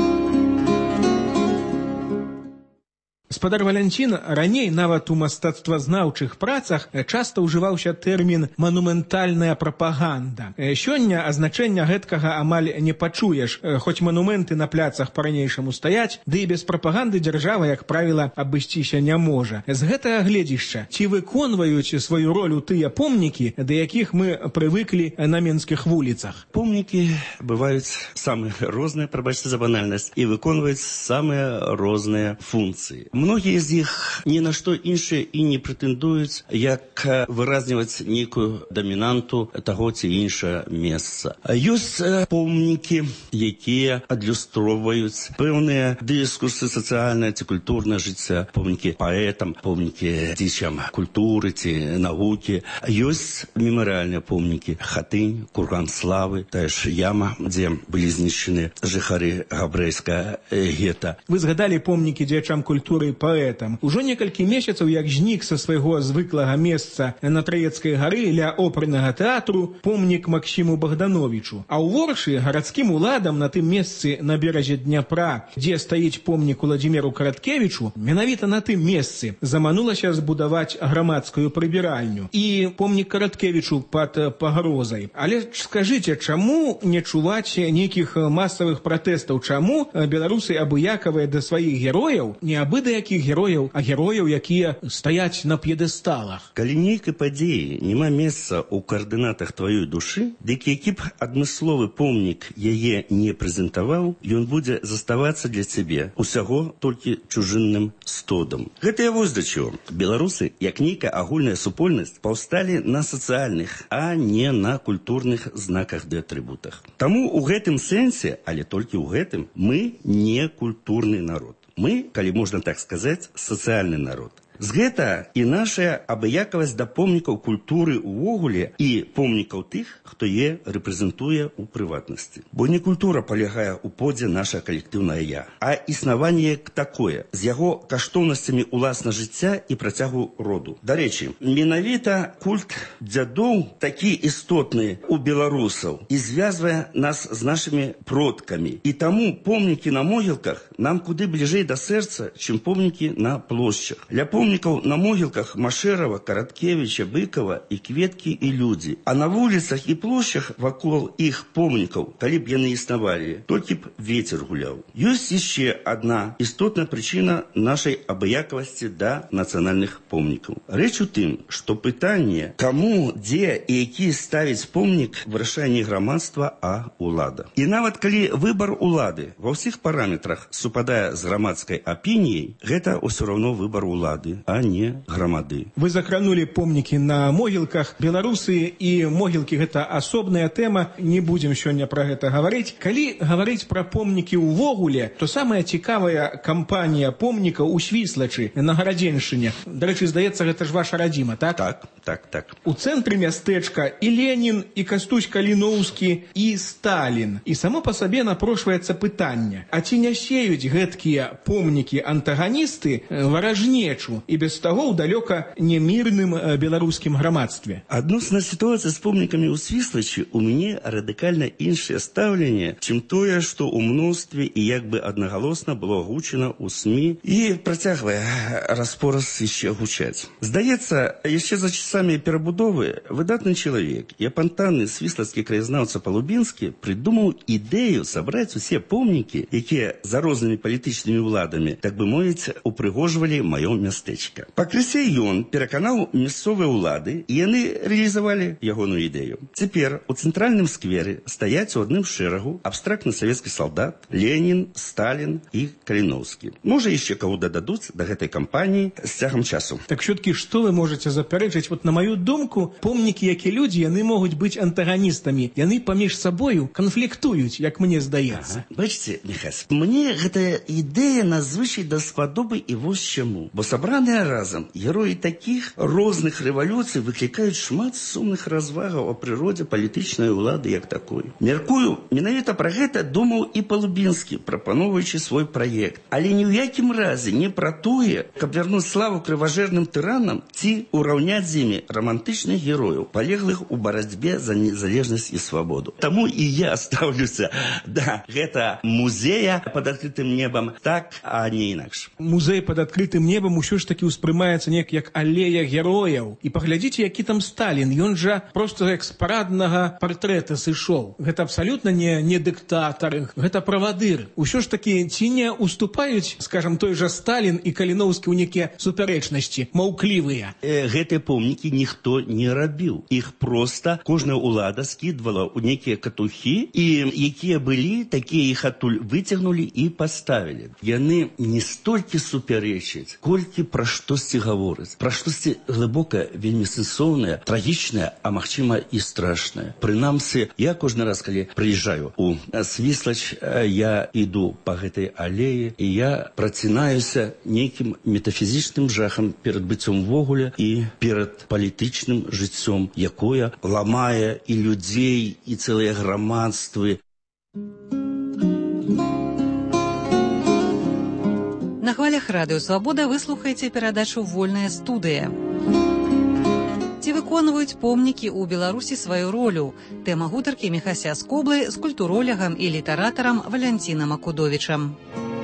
Спадар Валянцін раней нават у мастацтвазнаўчых працах часта ўжываўся тэрмін «манументальная прапаганда». Сёння азначэння гэткага амаль не пачуеш, хоць манументы на пляцах па-ранейшаму стаяць, ды і без прапаганды дзяржава, як правіла, абысціся не можа. З гэтага гледзішча, ці выконваюць сваю ролю тыя помнікі, да якіх мы прывыклі на менскіх вуліцах? Помнікі бываюць самыя розныя, прабачце за банальнасць, і выконваюць самыя розныя функцыі. Многія з іх ні на што іншае і не прэтэндуюць, як выразніваць нейкую дамінанту таго ці іншае месца. Ёсць помнікі, якія адлюстроўваюць пэўныя дыскурсы сацыяльнае ці культурнае жыцця, помнікі паэтам, помнікі дзічам культуры ці навукі. Ёсць мемарыяльныя помнікі, Хатынь, Курган славы, тая ж яма, дзе былі знішчаны жыхары габрэйскага гета. Вы згадалі помнікі дзячам культуры паэтам. Ужо некалькі месяцаў, як знік са свайго звыклага месца на Траецкай гары ля опернага тэатру помнік Максіму Богдановичу. А ў Воршы гарадскім уладам на тым месцы на беразе Дняпра, дзе стаіць помнік Уладзіміру Караткевічу, менавіта на тым месцы заманулася збудаваць грамадскую прыбіральню і помнік Караткевічу пад пагрозай. Але скажыце, чаму не чуваць нейкіх масавых пратэстаў? Чаму беларусы абыякавыя да сваіх герояў, не абы да якіх герояў, а герояў, якія стаяць на п'едэсталах? Калі нейкай падзеі няма месца ў каардынатах тваёй душы, дык які б адмысловы помнік яе не прэзентаваў, ён будзе заставацца для цябе усяго толькі чужынным стодам. Гэтыя вось да чаго. Беларусы, як нейкая агульная супольнасць, паўсталі на сацыяльных, а не на культурных знаках ды атрыбутах. Таму ў гэтым сэнсе, але толькі ў гэтым, мы не культурны народ. Мы, калі можна так сказаць, сацыяльны народ. З гэта і наша абыякавасць да помнікаў культуры ўвогуле і помнікаў тых, хто е рэпрэзентуе ў прыватнасці. Бо не культура палягае ў подзе наша калектыўнае я, а існаванне такое, з яго каштоўнасцямі ўласна жыцця і працягу роду. Дарэчы, менавіта культ дзядоў такі істотны ў беларусаў і звязвае нас з нашымі продкамі. І таму помнікі на могілках нам куды бліжэй да сэрца, чым помнікі на плошчах. Ля помнікаў на могілках Машэрава, Караткевіча, Быкова і кветкі і людзі. А на вуліцах і плошчах вакол іх помнікаў, калі б яны існавалі, толькі б вецер гуляў. Ёсць яшчэ адна істотная прычына нашай абыякавасці да нацыянальных помнікаў. Рэч у тым, што пытанне, каму, дзе і які ставіць помнік, вырашае не грамадства, а ўлада. І нават калі выбар улады ва ўсіх параметрах супадае з грамадскай апініяй, гэта ўсё роўно выбар улады, а не грамады. Вы закранули помнікі на могілках. Беларусы і могілкі — гэта асобная тэма, не будзем сёння пра гэта гаварыць. Калі гаварыць пра помнікі ўвогуле, то самая цікавая кампанія помнікаў у Свіслачы на Гарадзеншчыне. Дарэчы, здаецца, гэта ж ваша радзіма, так? Так. У цэнтры мястэчка і Ленін, і Кастусь Каліноўскі, і Сталін. І само па сабе напрошваецца пытанне, а ці не сеюць гэткія помнікі-антаганісты варажнечу і без таго ў далёка немірным беларускім грамадстве? Адносна сітуацыі з помнікамі ў Свіслачы у мяне радыкальна іншае стаўленне, чым тое, што ў мностве і як бы аднагалосна было гучана ў СМІ і працягвае распораз яшчэ гучаць. Здаецца, яшчэ за часамі перабудовы выдатны чалавек і апантанны свіслацкі краязнаўца Палубінскі прыдумаў ідэю сабраць усе помнікі, якія за рознымі палітычнымі ўладамі, так бы мовіць, упрыгожвалі маё мястэчка. мястэчка. Пакрысе ён пераканаў мясцовыя ўлады, і яны рэалізавалі ягоную ідэю. Цяпер у цэнтральным скверы стаяць у адным шэрагу абстрактны савецкі салдат, Ленін, Сталін і Каліноўскі. Можа, яшчэ каго дададуць да гэтай кампаніі з цягам часу. Так все-таки, что вы можете запярэчыць? Вот на мою думку, помнікі, як і людзі, яны могуць быць антаганістамі. Яны паміж сабою канфліктуюць, як мне здаецца. Бачыце, Міхась, мне гэтая ідэя надзвычай даспадобы і вось чаму. Бо сабраныя разам героі такіх розных рэвалюцый выклікаюць шмат сумных развагаў о прыродзе палітычнай улады як такой. Мяркую, менавіта пра гэта думаў і Палубінскі, прапановуючы свой праект. Але ні ў якім разе не пра тое, каб вярнуць славу крыважэрным тыранам ці ўраўняць з імі романтычных герояў, палеглых у барацьбе за незалежнасць і свабоду. Таму і я ставлюся да гэта музея пад адкрытым небам так, а не інакш. Музей пад адкрытым небам усё ж таки ўспрымаецца неяк як алея герояў. І паглядзіце, які там Сталін. Ён жа просто як з параднага партрэта сышоў. Гэта абсалютна не дыктатар, гэта правадыр. Усё ж таки ці не уступаюць, скажем, той жа Сталін і Каліноўскі ў некія супярэчнасці, маўклівыя. Гэтыя помнікі ніхто не рабіў. Іх проста кожная ўлада скідвала ў некія катухі, і якія былі, такія іх адтуль выцягнулі і паставілі. Яны не столькі супярэчаць, колькі пра штосьці гавораць. Пра штосьці глыбокае, вельмі сэнсоўнае, трагічнае, а магчыма і страшнае. Прынамсі, я кожны раз, калі прыязджаю у Свіслач, я іду па гэтай алеі, і я працінаюся нейкім метафізічным жахам перад быццём ввогуле і перад палітычным жыццём, якое ламае і людзей, і цэлыя грамадствы. На хвалях радыё «Свабода» вы слухаеце перадачу «Вольная студыя». Ці выконваюць помнікі ў Беларусі сваю ролю? Тэма гутаркі Міхася Скоблы з культуролягам і літаратарам Валянцінам Акудовічам.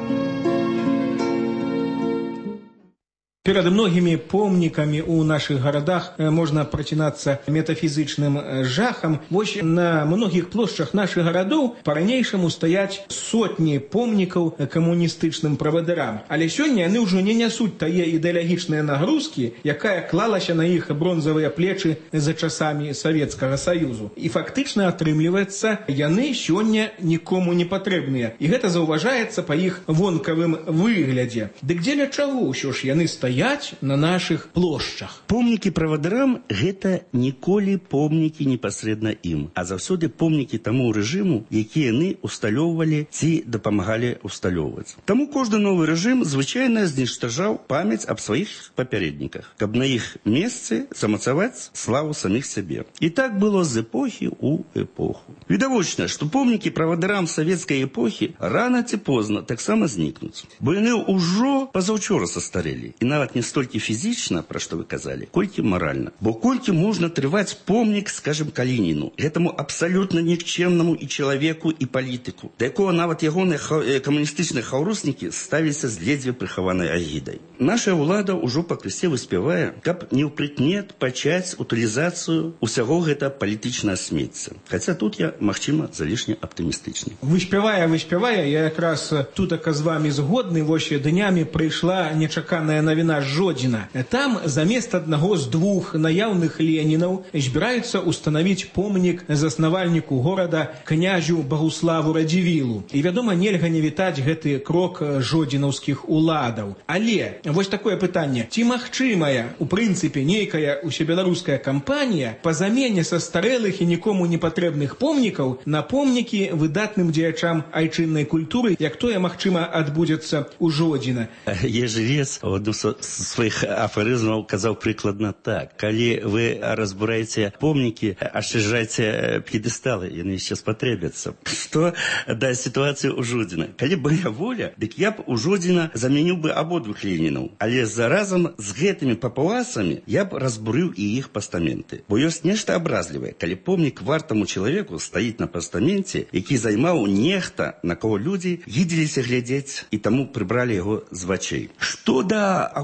Перед многими помниками у наших городах можно прочинаться метафизичным жахом. Вось на многих площадях наших городов по-ранейшему стоять сотни помников коммунистичным правадырам. Але сёння они уже не несут тае идеологичные нагрузки, якая клалася на их бронзовые плечи за часами Советского Союзу. И фактично атрымліваецца, яны сёння никому не потребныя. И гэта заўважаецца по их вонкавым выглядзе. Дык дзеля чаго ўсё ж яны стаяць на наших плошчах? Помнікі правадырам гэта ніколі помнікі непасрэдна ім, а заўсёды помнікі таму рэжыму, які яны усталёўвалі ці дапамагалі усталёўваць. Таму кожны новы рэжым звычайна зніштажаў памяць аб сваіх папярэдніках, каб на іх месцы замацаваць славу саміх сябе. І так было з эпохі ў эпоху. Відавочна, што помнікі правадырам савецкай эпохі рана ці позна таксама знікнуць, бо яны ўжо пазаўчора састарэлі. І нават не столькі фізічна, пра што вы казалі, колькі маральна. Бо колькі можна трываць помнік, скажем, Калініну, гэтаму абсалютна нікчемнаму і чалавеку, і палітыку, да якога нават ягоныя камуністычныя хаўруснікі ставіліся з ледзьве прыхаванай агідай. Наша ўлада ўжо пакрысе выспявае, каб не ўпрыкмет пачаць утылізацыю ўсяго гэта палітычнае смецця. Хаця тут я, магчыма, залішне аптымістычны. Выспявае, я якраз тутака з вами згодны. Вось днямі прыйшла нечаканая навіна Жодзіна. Там замест аднаго з двух наяўных Ленінаў збіраюцца устанавіць помнік заснавальніку горада князю Багуславу Радзівілу. І, вядома, нельга не вітаць гэты крок жодзінаўскіх уладаў. Але вось такое пытанне. Ці магчымая, у прынцыпе, нейкая усебеларуская кампанія па замене састарэлых і нікому не патрэбных помнікаў на помнікі выдатным дзеячам айчыннай культуры, як тое, магчыма, адбудзецца ў Жодзіна? Ежелец в одном з сваіх афарызмаў казаў прыкладна так: калі вы разбураеце помнікі, ашчажайце п'едэсталы, яны яшчэ спатрэбяцца. Што да сітуацыі ў Жодзіна? Калі б моя воля, дык я б у Жодзіна замяніў бы абодвух Ленінаў, але заразам з гэтымі папуасамі я б разбурыў і іх пастаменты. Бо ёсць нешта абразлівае, калі помнік вартаму чалавеку стаіць на пастаменце, які займаў нехта, на кого людзі гідзіліся глядзець і таму прыбралі яго з вачэй. Што да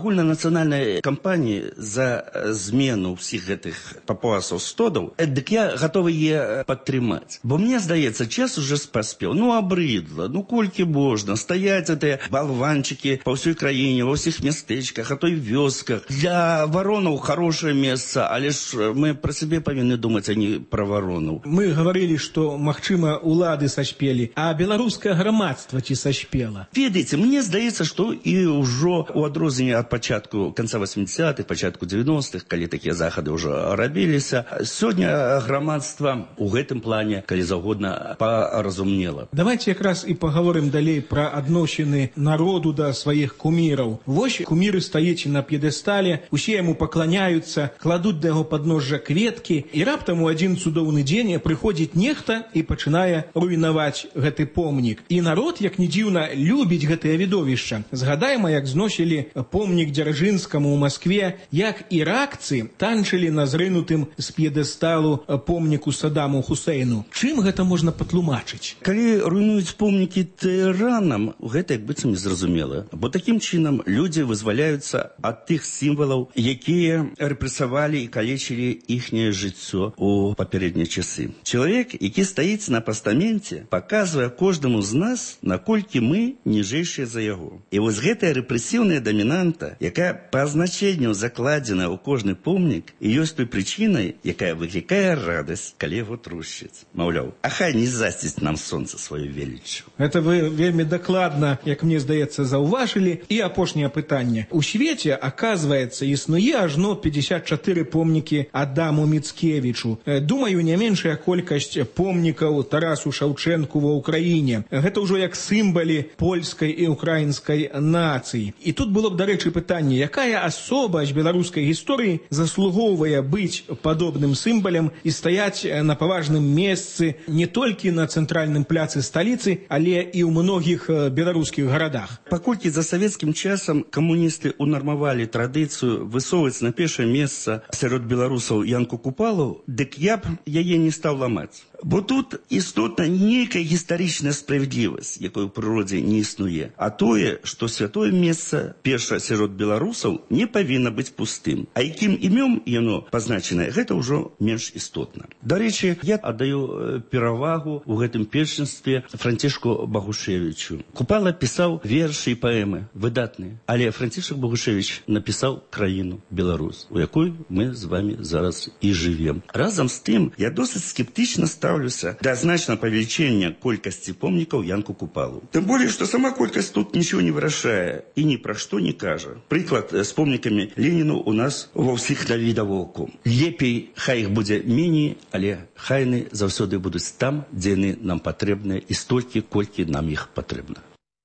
агульнанацыянальнай кампаніі за змену ўсіх гэтых папуасаў стодаў, дык я гатовы яе падтрымаць. Бо мне здаецца, час уже паспеў. Абрыдла, колькі можна стаяць гэтыя балванчыкі па ўсёй краіне, ва ўсіх мястэчках, а то і вёсках. Для варонаў хорошае месца, але ж мы пра сябе павінны думаць, а не пра варонаў. Мы гаварылі, што, магчыма, улады сашпелі, а беларускае грамадства ці сашпела? Ведаеце, мне здаецца, што і ўжо у адрозненне ад пачатку канца 80-х, пачатку 90-х, калі такія захады ўжо рабіліся, сёння грамадства ў гэтым плане, калі заўгодна, паразумнела. Давайте якраз і паговорым далей пра адносіны народу да сваіх куміраў. Вось куміры стаіць на п'едэстале, усе яму пакланяюцца, кладуць да яго падножжа кветкі, і раптам у адзін цудоўны дзень прыходзіць нехта і пачынае руйнаваць гэты помнік. І народ, як ні дзіўна, любіць гэтае відовішча. Згадайма, як зносілі помнік Дзяржынскаму ў Маскве, як іракцы танчылі на зрынутым з п'едэсталу помніку Саддаму Хусейну. Чым гэта можна патлумачыць? Калі руйнуюць помнікі тыранам, гэта як быццам незразумела. Бо такім чынам людзі вызваляюцца ад тых сімвалаў, якія рэпрэсавалі і калечылі іхняе жыццё ў папярэднія часы. Чалавек, які стаіць на пастаменце, паказвае кожнаму з нас, наколькі мы ніжэйшыя за яго. І вось гэтая рэпрэсіўная дамінанта, якая па азначэнню закладзена ў кожны помнік, і ёсць той прычынай, якая выклікае радасць, калі яго трушчыць. Маўляў, а хай не засціць нам сонца сваю веліччу. Это вы вельмі дакладна, як мне здаецца, заўважылі. І апошняе пытанне. У свеце, аказваецца, існуе ажно 54 помнікі Адаму Міцкевічу. Думаю, не меншая колькасць помнікаў Тарасу Шаўчэнку ва ўкраіне. Гэта ўжо як сімвалы польскай і украінскай нацыі. І тут было б, дарэчы, пытанне, якая асоба з беларускай гісторыі заслугоўвае быць падобным сімвалем і стаяць на паважным месцы не толькі на цэнтральным пляцы сталіцы, але і ў многіх беларускіх гарадах. Паколькі за савецкім часам камуністы унармавалі традыцыю высоўваць на першае месца сярод беларусаў Янку Купалу, дык я б яе не стаў ламаць. Бо тут істотна нейкая гістарычная справядлівасць, якой у прыродзе не існуе. А тое, што святое месца, перша сярод беларусаў, не павінна быць пустым. А якім імём яно пазначанае, гэта ўжо менш істотна. Дарэчы, я аддаю перавагу ў гэтым першынстве Францішку Багушевічу. Купала пісаў вершы і паэмы, выдатныя. Але Францішак Багушевіч напісаў краіну Беларусь, у якой мы з вами зараз і жывем. Разам з тым, я досыць скептычна ставлюся да значного павелічэння колькасці помнікаў Янку Купалу. Тым болей, што сама колькасць тут нічого не вырашае і ні пра што не кажа. Прыклад з помнікамі Леніну у нас ва ўсіх навідавоку. Лепей, хай іх будзе меней, але хай яны заўсёды будуць там, дзе яны нам патрэбныя і столькі, колькі нам іх патрэбна.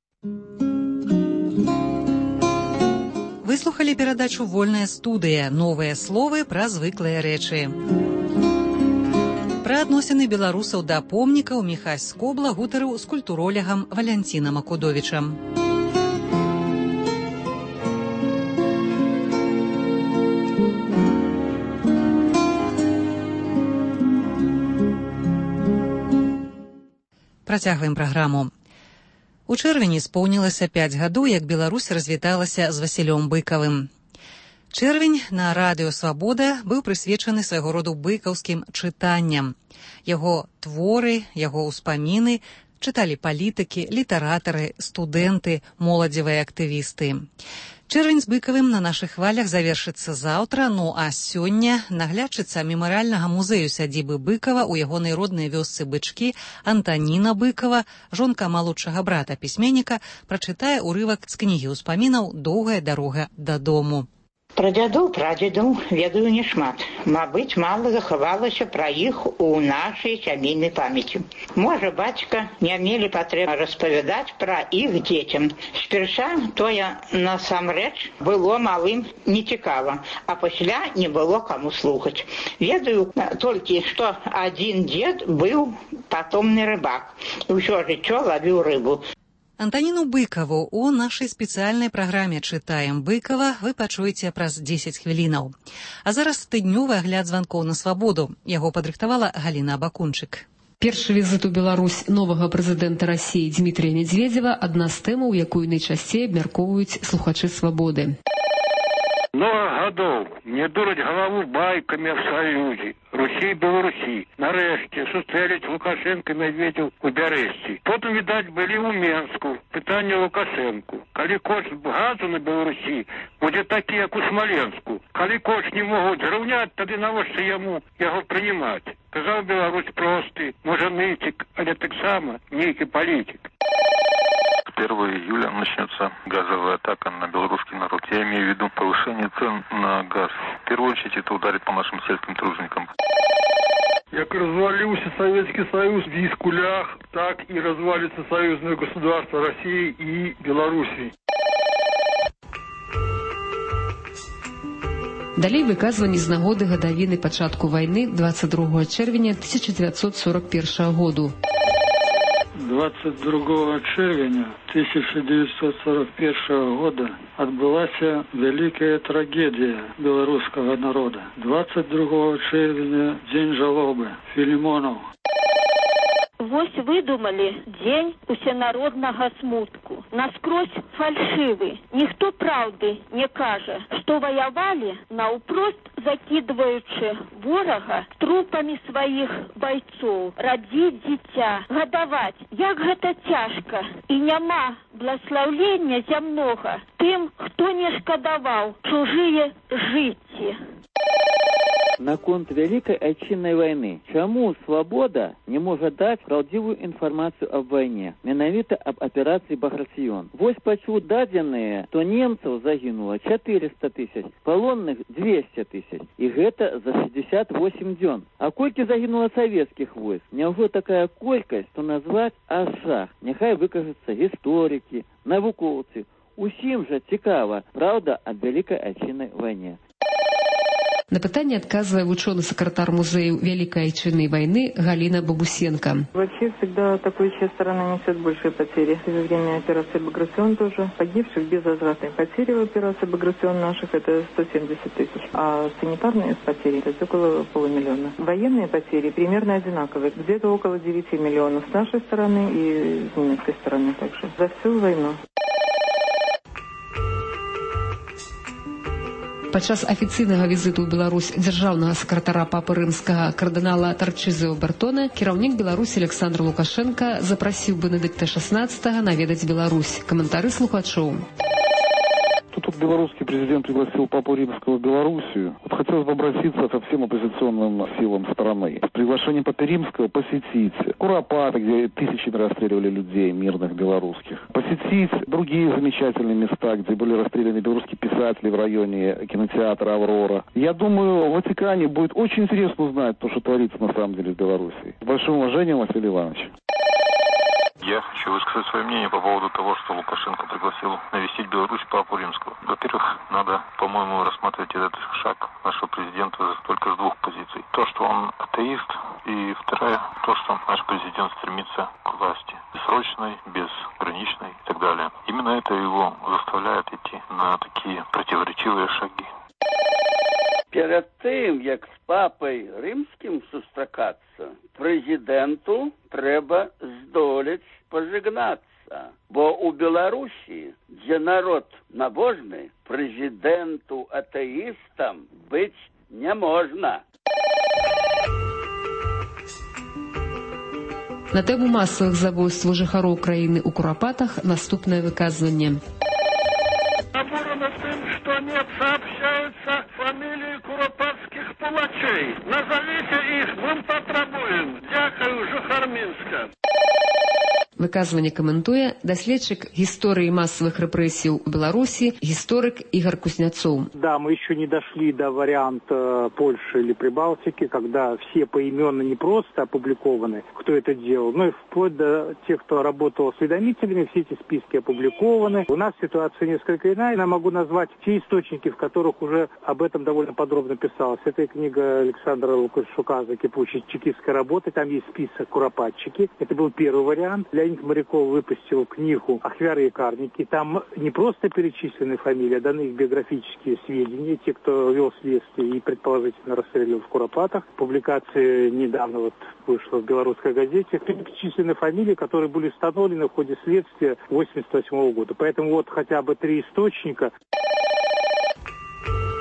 Выслухалі перадачу «Вольная студыя». Новыя словы пра звыклыя рэчы. Пра адносіны беларусаў да помнікаў Міхась Скобла гутарыў з культуролегам Валянцінам Акудовічам. Працягваем праграму. У чэрвені споўнілася 5 гадоў, як Беларусь развіталася з Васілём Быкавым. Чэрвень на радыё «Свабода» быў прысвечаны свайго роду быкаўскім чытанням. Яго творы, яго ўспаміны чыталі палітыкі, літаратары, студэнты, моладзевыя актывісты. Чэрвень з Быкавым на нашых хвалях завершыцца заўтра, а сёння наглядчыца мемарыяльнага музею сядзібы Быкава ў ягонай роднай вёсцы Бычкі Антаніна Быкава, жонка малодшага брата пісьменніка, прачытае ўрывак з кнігі ўспамінаў «Доўгая дарога дадому». Пра дзядоў, прадзедаў ведаю няшмат. Мабыць, мала захавалася пра іх у нашай сямейнай памяці. Можа, бацька не мелі патрэбы распавядаць пра іх дзецям. Спярша тое насамрэч было малым нецікава, а пасля не было каму слухаць. Ведаю толькі, што адзін дзед быў патомны рыбак і ўсё жыццё лавіў рыбу. Антаніну Быкаву у нашай спецыяльнай праграме «Чытаем Быкава» вы пачуеце праз 10 хвілінаў. А зараз тыднёвы агляд званкоў на свабоду. Яго падрыхтавала Галіна Абакунчык. Першы візит у Беларусь новага прэзідэнта Расіі Дмітрія Медведзева – адна з тэмаў, якую найчасцей абмяркоўваюць слухачы свабоды. Много годов не дурить голову байками в Союзе. Русі і Білорусі. Нарешті зустрілись Лукашенко і Медведєв у Бересті. Потім, видать, були у Мінську. Питання Лукашенку. Коли кошт газу на Білорусі буде такий, як у Смоленську. Коли кошт не можуть зрівняти, тоді навіщо йому його приймати? Казав Білорусь простий, може нитик, але так само некий політик. 1 июля начнется газовая атака на белорусский народ. Я имею в виду повышение цен на газ. В первую очередь это ударит по нашим сельским труженикам. Як развалился Советский Союз в Искулях, так и развалится союзное государство России и Белоруссии. Далей выказванні з нагоды гадавіны пачатку вайны 22 чэрвеня 1941 году. 22 чэрвеня 1941 года адбылася вялікая трагедія беларускага народа. 22 чэрвеня дзень жалобы Філімонаў. Вось выдумали дзень усенароднага смутку. Наскрозь фальшивы. Ніхто праўды не кажа, што ваявалі наўпрост закидываючы ворага трупамі сваіх байцоў, радзіць дзіця, гадаваць. Як гэта цяжка. І няма бласлаўлення зямнога тым, хто не шкадаваў чужыя жыцці. Наконт Великой Отчинной войны. Чему свобода не может дать правдивую информацию об войне? Менавіта об операции «Багратион». Вось почему дадзеныя, то немцев загинуло 400 тысяч, полонных 200 тысяч. И это за 68 дён. А колькі загинуло советских войск? Няўжо такая колькость, что назвать аж жах. Няхай выкажутся историки, навукоўцы. Усім жа цікава правда об Великой Отчинной войне. На пытанне адказвае вучоны сакратар музею Великой Отчинной войны Галина Бабусенко. Вообще всегда атакующая сторона несет большие потери. Во время операции «Багратион» тоже погибших безвозвратные потери в операции «Багратион» наших это 170 тысяч, а санитарные потери это около 500 000. Военные потери примерно одинаковые, где-то около 9 миллионов с нашей стороны и с немецкой стороны также. За всю войну. Падчас афіцыйнага візіту ў Беларусь дзяржаўнага сакратара папы рымскага кардынала Тарчызіо Бертона кіраўнік Беларусі Александр Лукашенко запрасіў Бенедыкта XVI наведаць Беларусь. Каментары слухачоў. Тут белорусский президент пригласил папу римского в Белоруссию. Вот хотелось бы обратиться ко всем оппозиционным силам страны. С приглашением папы римского посетить Куропаты, где тысячами расстреливали людей, мирных белорусских. Посетить другие замечательные места, где были расстреляны белорусские писатели в районе кинотеатра «Аврора». Я думаю, в Ватикане будет очень интересно узнать то, что творится на самом деле в Беларуси. С большим уважением, Василий Иванович. Я хочу высказать свое мнение по поводу того, что Лукашенко пригласил навестить Беларусь папу римского. Во-первых, надо, по-моему, рассматривать этот шаг нашего президента только с двух позиций. То, что он атеист, и вторая, то, что наш президент стремится к власти. Бессрочной, безграничной и так далее. Именно это его заставляет идти на такие противоречивые шаги. Перед тим, як з папой римським зустрічатися, президенту треба здолеть пожигнаться. Бо у Беларусі, где народ набожный, президенту атеистам быть не можно. На тэму масавых забойстваў жыхароў краіны ў Курапатах наступнае выказванне. Обурено тем, что не сообщаются фамилии куропатских палачей. Назовите их, мы потребуем. Дякую, Жухарминска. Выказванне каментуе даследчык гісторыі масавых рэпрэсій у Беларусі, гісторык Игорь Кузнецов. Да, мы еще не дошли до варианта Польши или Прибалтики, когда все поименно не просто опубликованы, кто это делал, но и вплоть до тех, кто работал с осведомителями, все эти списки опубликованы. У нас ситуация несколько иная. Я могу назвать те источники, в которых уже об этом довольно подробно писалось. Это книга Александра Лукашука «Закипучая чекистская работа». Там есть список куропатчики. Это был первый вариант. Леонид Моряков выпустил книгу «Ахвяры и карники». Там не просто перечислены фамилии, а даны их биографические сведения. Те, кто вел следствие и предположительно расстреливал в Куропатах. Публикация недавно вышла в белорусской газете. Перечислены фамилии, которые были установлены в ходе следствия 1988 года. Поэтому вот хотя бы 3 источника.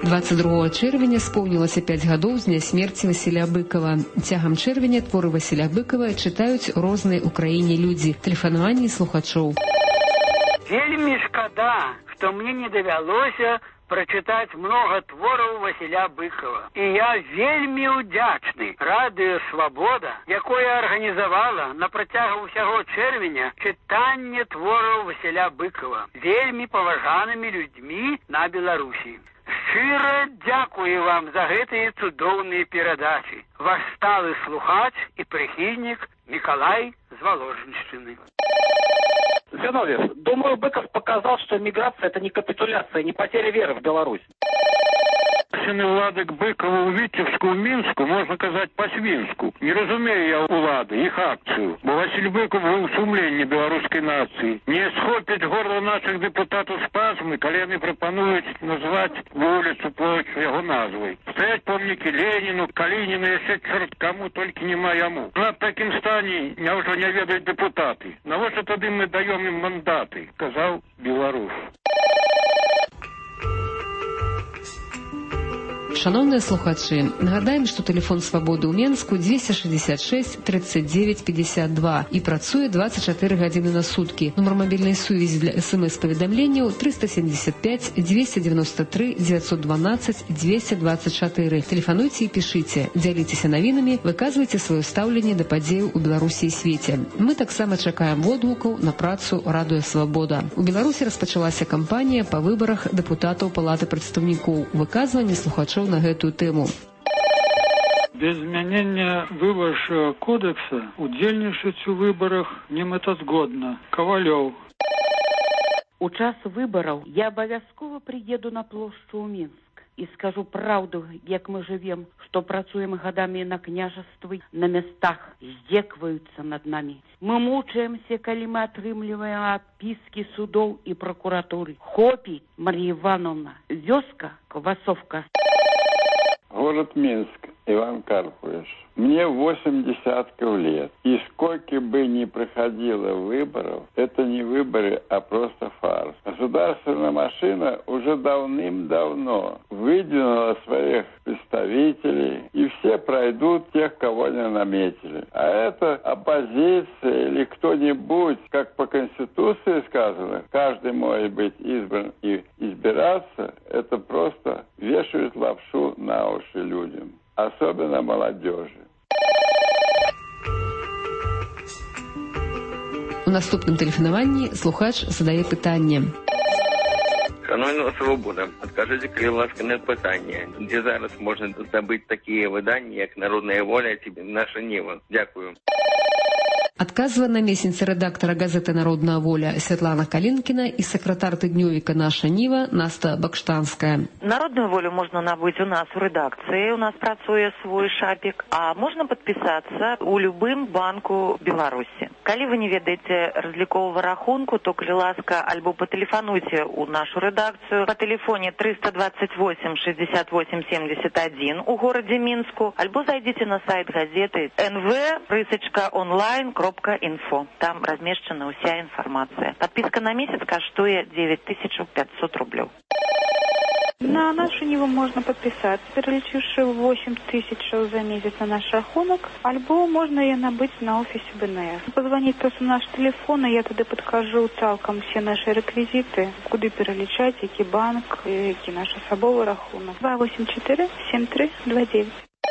22 чэрвеня споўнілася 5 гадоў з дня смерці Васіля Быкова. Цягам чэрвеня творы Васіля Быкова чытаюць розныя ў краіне людзі. Тэлефанаванні слухачоў. Вельмі шкада, што мне не давялося прочитать много твораў Васіля Быкова. І я вельмі ўдзячны Радыё Свабода, якое арганізавала на працягу ўсяго чэрвеня чытанне твораў Васіля Быкова вельмі паважанымі людзьмі на Беларусі. Шчыра дзякую вам за гэтыя цудоўныя перадачы. Ваш сталы слухач і прыхільнік Миколай з Воложенщины. Зиновьев, думаю, Быков показал, что миграция – это не капитуляция, не потеря веры в Беларусь. Улады к Быкову ў Віцебску, ў Мінску, можна казаць па-свінску. Не разумею я улады, іх акцыю. Бо Васіль Быков быў сумленне беларускай нацыі. Не схопіць горла нашых дэпутатаў спазмы, калі яны прапануюць назваць вуліцу, плошчу яго назвай. Стаяць помнікі Леніну, Калініну, яшчэ чорт каму, толькі няма яму. Над такім стане няўжо не ведаюць дэпутаты. Навошта тады мы даём ім мандаты, казаў беларус. Шановныя слухачы, нагадаем, што тэлефон Свабоды ў Менску 266 39 52 і працуе 24 гадзіны на суткі. Нумар мабільнай сувязі для СМС-паведамленняў 375 293 912 224. Тэлефануйце і пішыце, дзяліцеся навінамі, выказвайце сваё стаўленне да падзеяў у Беларусі і свеце. Мы таксама чакаем водгукаў на працу Радыё Свабода. У Беларусі распачалася кампанія па выбарах дэпутатаў Палаты прадстаўнікоў. Выказванне слухачоў на гэтую тэму. Без змянення выбарчага кодекса удзельнічаць у выбарах немэтазгодна. Ковалёв. У час выбараў я абавязкова прыеду на плошчу ў Мінск і скажу праўду, як мы жывем, што працуем гадамі на княжаствы, на мястах здзекваюцца над намі. Мы мучаемся, калі мы атрымліваем адпіскі судоў і прокуратуры. Хопі, Мария Ивановна, вёска, Квасовка. Город Минск, Иван Карпович. Мне 80 лет. И сколько бы ни проходило выборов, это не выборы, а просто фарс. Государственная машина уже давным-давно выдвинула своих представителей, и все пройдут тех, кого они наметили. А это оппозиция или кто-нибудь, как по Конституции сказано, каждый может быть избран и избираться, это просто вешают лапшу на уши людям, особенно молодежи. У наступным тэлефанаванні слухач задае пытанне. Шановна Свобода, адкажыце, калі ласка, на пытанне, дзе зараз можна здабыць такія выданні, як «Народная воля» ці «Наша Нева». Дякую. Адказвае намесніца рэдактара газеты «Народная воля» Святлана Калінкіна і сакратар тыднёвіка «Наша Ніва» Наста Бакштанская. «Народную волю» можно набыть у нас в редакции, у нас працуе свой шапик, а можно подписаться у любым банку Беларуси. Калі вы не ведаеце разлікового рахунку, то, калі ласка, альбо патэлефануйце у нашу редакцию по телефоне 328 68 71 у городе Минску, альбо зайдите на сайт газеты nv.online.info. Там размещена вся информация. Подписка на месяц коштует 9500 рублей. На нашу Ниву можно подписаться, перелічивши 8 тысяч за месяц на наш рахунок, альбо можно ее набыть на офисе БНР. Позвонить просто на наш телефон, и я тогда подкажу цалком все наши реквизиты, куды перелічаць, який банк, який наш особовый рахунок. 284 7329.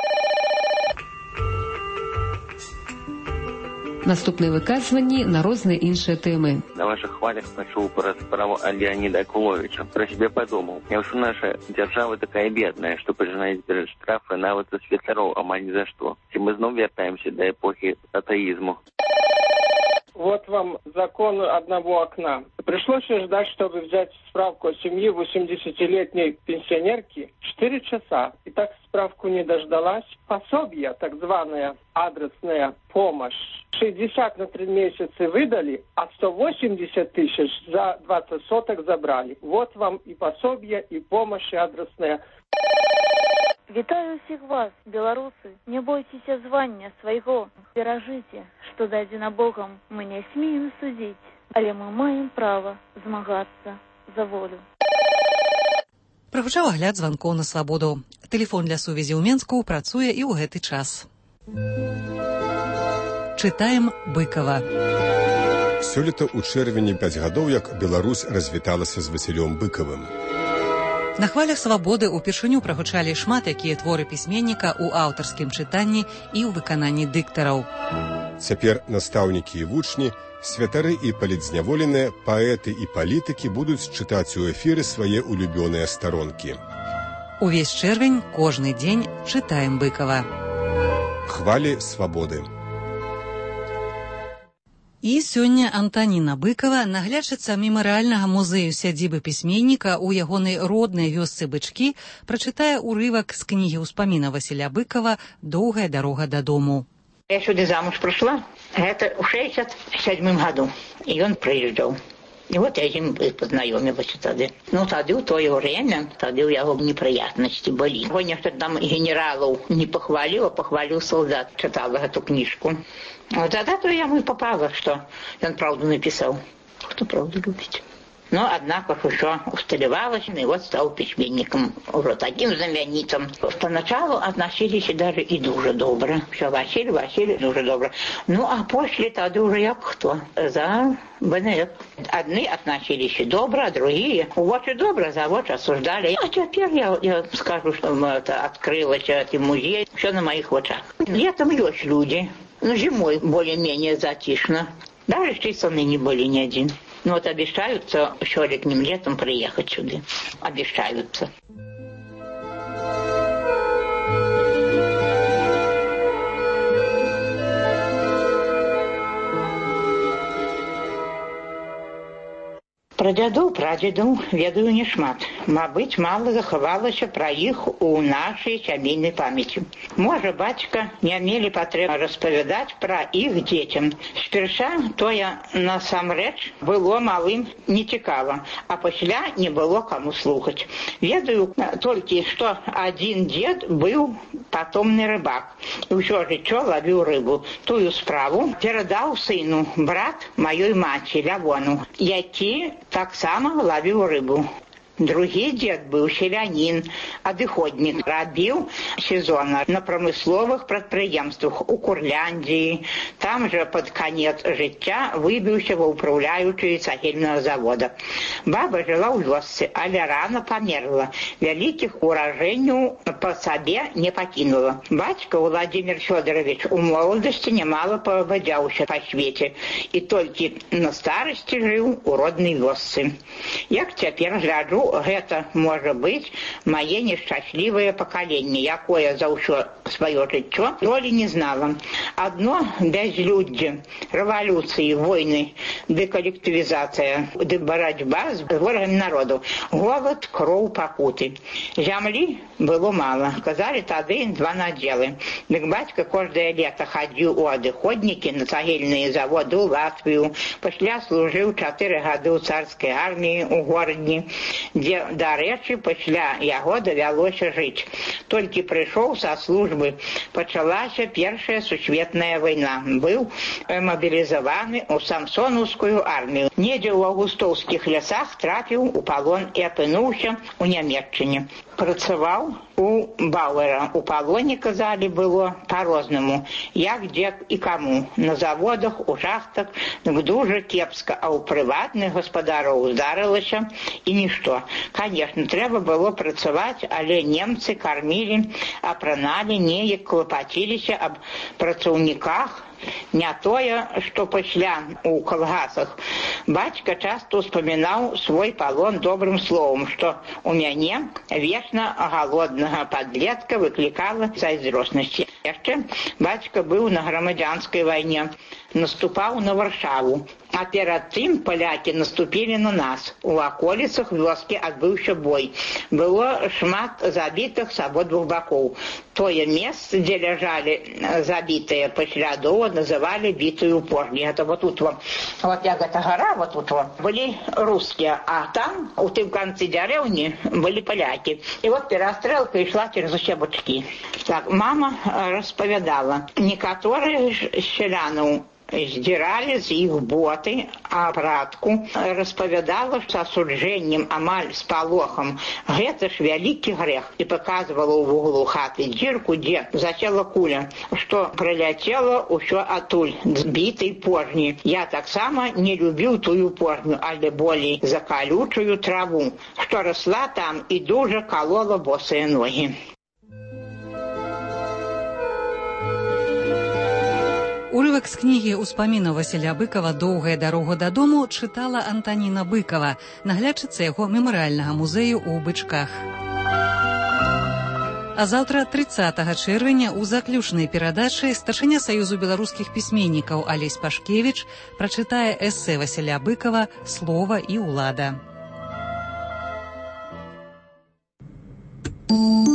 Наступныя выказванні на розныя іншыя тэмы. На ваших хвалях пачуў пра справу Леонида Акуловича. Про себя подумал. Няўжо наша держава такая бедная, что пачынаюць збіраць штрафы нават за святароў амаль ни за что. Ці мы зноў вяртаемся до эпохи атеизму? Вот вам закон одного окна. Пришлось ждать, чтобы взять справку о семье 80-летней пенсионерки 4 часа. И так справку не дождалась. Пособие, так званая адресная помощь, 60 на 3 месяца выдали, а 180 тысяч за 20 соток забрали. Вот вам и пособие, и помощь, и адресная. Вітаю всіх вас, беларусы. Не бойтеся звання свайго. Беражыце, што дадзена Богам, мы не смеем судзіць, але мы маем права змагацца за волю. Прагучаў агляд званкоў на свабоду. Тэлефон для сувязі ў Менску працуе і ў гэты час. Чытаем Быкава. Сёлета ў чэрвені 5 гадоў, як Беларусь развіталася з Васілём Быкавым. На хвалях свабоды ўпершыню прагучалі шмат якія творы пісьменніка ў аўтарскім чытанні і ў выкананні дыктараў. Цяпер настаўнікі і вучні, святары і палітзняволеныя, паэты і палітыкі будуць чытаць у эфіры свае улюбёныя старонкі. Увесь чэрвень, кожны дзень чытаем Быкава. Хвалі свабоды. І сёння Антаніна Быкава, наглядчыца мемарыяльнага музею сядзібы пісьменніка ў ягонай роднай вёсцы Бычкі, прачытае ўрывак з кнігі ўспаміна Васіля Быкава «Доўгая дарога дадому». Я сюды замуж пришла, это в 67 году, и он приезжал. И вот я с ним познакомилась тогда. Ну, тогда в то время, тогда у него неприятности были. Он что там генералов не похвалил, а похвалил солдат. Читала эту книжку. Вот тогда-то я ему и попала, что он правду написал. Кто правду любит? Но, однако, еще усталевалась, и вот стал письменником, уже таким знаменитым. Поначалу относились даже и дуже добро. Все, Василий, дуже добро. Ну, а после тогда уже як кто? За БНР. Одни относились и добро, а другие очень добро, за вот осуждали. А теперь я скажу, что это открылось, этот музей, все на моих очах. Летом есть люди, но зимой более-менее затишно. Даже численные не были ни один. Но вот обещаются еще летним летом приехать сюда. Обещаются. Про прадзедаў ведаю не шмат. Мабыць, мала захавалася пра іх у нашай сямейнай памяці. Можа, бацька не мелі патрэбы распавядаць пра іх дзецям. Спярша тое насамрэч было малым нецікава, а пасля не было каму слухаць. Ведаю толькі, што адзін дзед быў патомны рыбак. І ўсё жыццё лавіў рыбу. Тую справу перадаў сыну брат маёй маці Лявону, які таксама лавіў рыбу. Другі дзед быў селянін, адыходнік, рабіў сезонна на прамысловых прадпрыемствах у Курляндзіі. Там жа пад канец жыцця выбіўся ва ўпраўляючыя цагельнага завода. Баба жыла ў вёсцы, але рана памерла. Вялікіх уражэнняў па сабе не пакінула. Бацька Владимир Фёдорович у моладасці нямала павадзяўся па свеце і толькі на старасці жыў у роднай вёсцы. Як цяпер гляджу, гэта можа быць мае нешчаслівае пакаленне, якое за ўсё сваё жыццё долі не знала. Адно бязлюддзе, рэвалюцыі, войны, дэкалектывізацыя, барацьба з ворагамі народу, голад, кроў, пакуты. Зямлі было мала. Казалі тады 2 надзелы. Дык бацька кожнае лета хадзіў у адыходнікі на цагельныя заводы ў Латвію, пасля служыў 4 гады ў царскай арміі ў Городні, дзе, дарэчы, пасля яго давялося жыць. Толькі прыйшоў са службы. Пачалася Першая сусветная вайна. Быў мабілізаваны ў самсонаўскую армію. Недзе ў аўгустоўскіх лясах трапіў у палон і апынуўся у Нямецчыне. Працаваў у Бауэра. У палоне, казалі, было па-рознаму. Як, дзе і каму. На заводах, у шахтах, дуже кепска, а ў прыватных гаспадароў здарылася і нішто. Конечно, трэба было працаваць, але немцы кармілі, апраналі, неяк клапаціліся аб працаўніках. Не тое, што пасля у калгасах. Бацька часто успамінаў свой палон добрым словам, што у мяне вечна галоднага падлетка выклікала зайздроснасці. Яшчэ бацька быў на грамадзянскай вайне, наступаў на Варшаву. А перад тым палякі наступілі на нас. У аколіцах вёскі адбыўся бой. Было шмат забітых з абодвух бакоў. Тое месца, дзе ляжалі забітыя паслядоўна, называлі бітую пожні. Это вот тут вот як эта гора, вот тут вот, былі рускія, а там, у тым канцы дзярэўні, былі палякі. І вот перастрэлка ішла через усе бочкі. Так, мама распавядала, некаторыя з сялянаў Здирали з іх боты, апратку, распавядала с асуджэннем амаль з палохам. Гэта ж вялікі грэх. І показывала ў вуглу хаты дзірку, дзе засела куля, што прыляцела ўсё атуль, з бітай пожні. Я таксама не любіў тую пожню, але болей за калючую траву, што росла там і дуже калола босыя ногі. Урывак з кнігі «Успамінаў Васіля Быкава «Доўгая дарога дадому» чытала Антаніна Быкава, наглядчыца яго мемарыяльнага музею ў Бычках. А заўтра, 30 чэрвеня, у заключнай перадачы старшыня Саюзу беларускіх пісьменнікаў Алесь Пашкевіч прачытае эсэ Васіля Быкава «Слова і ўлада».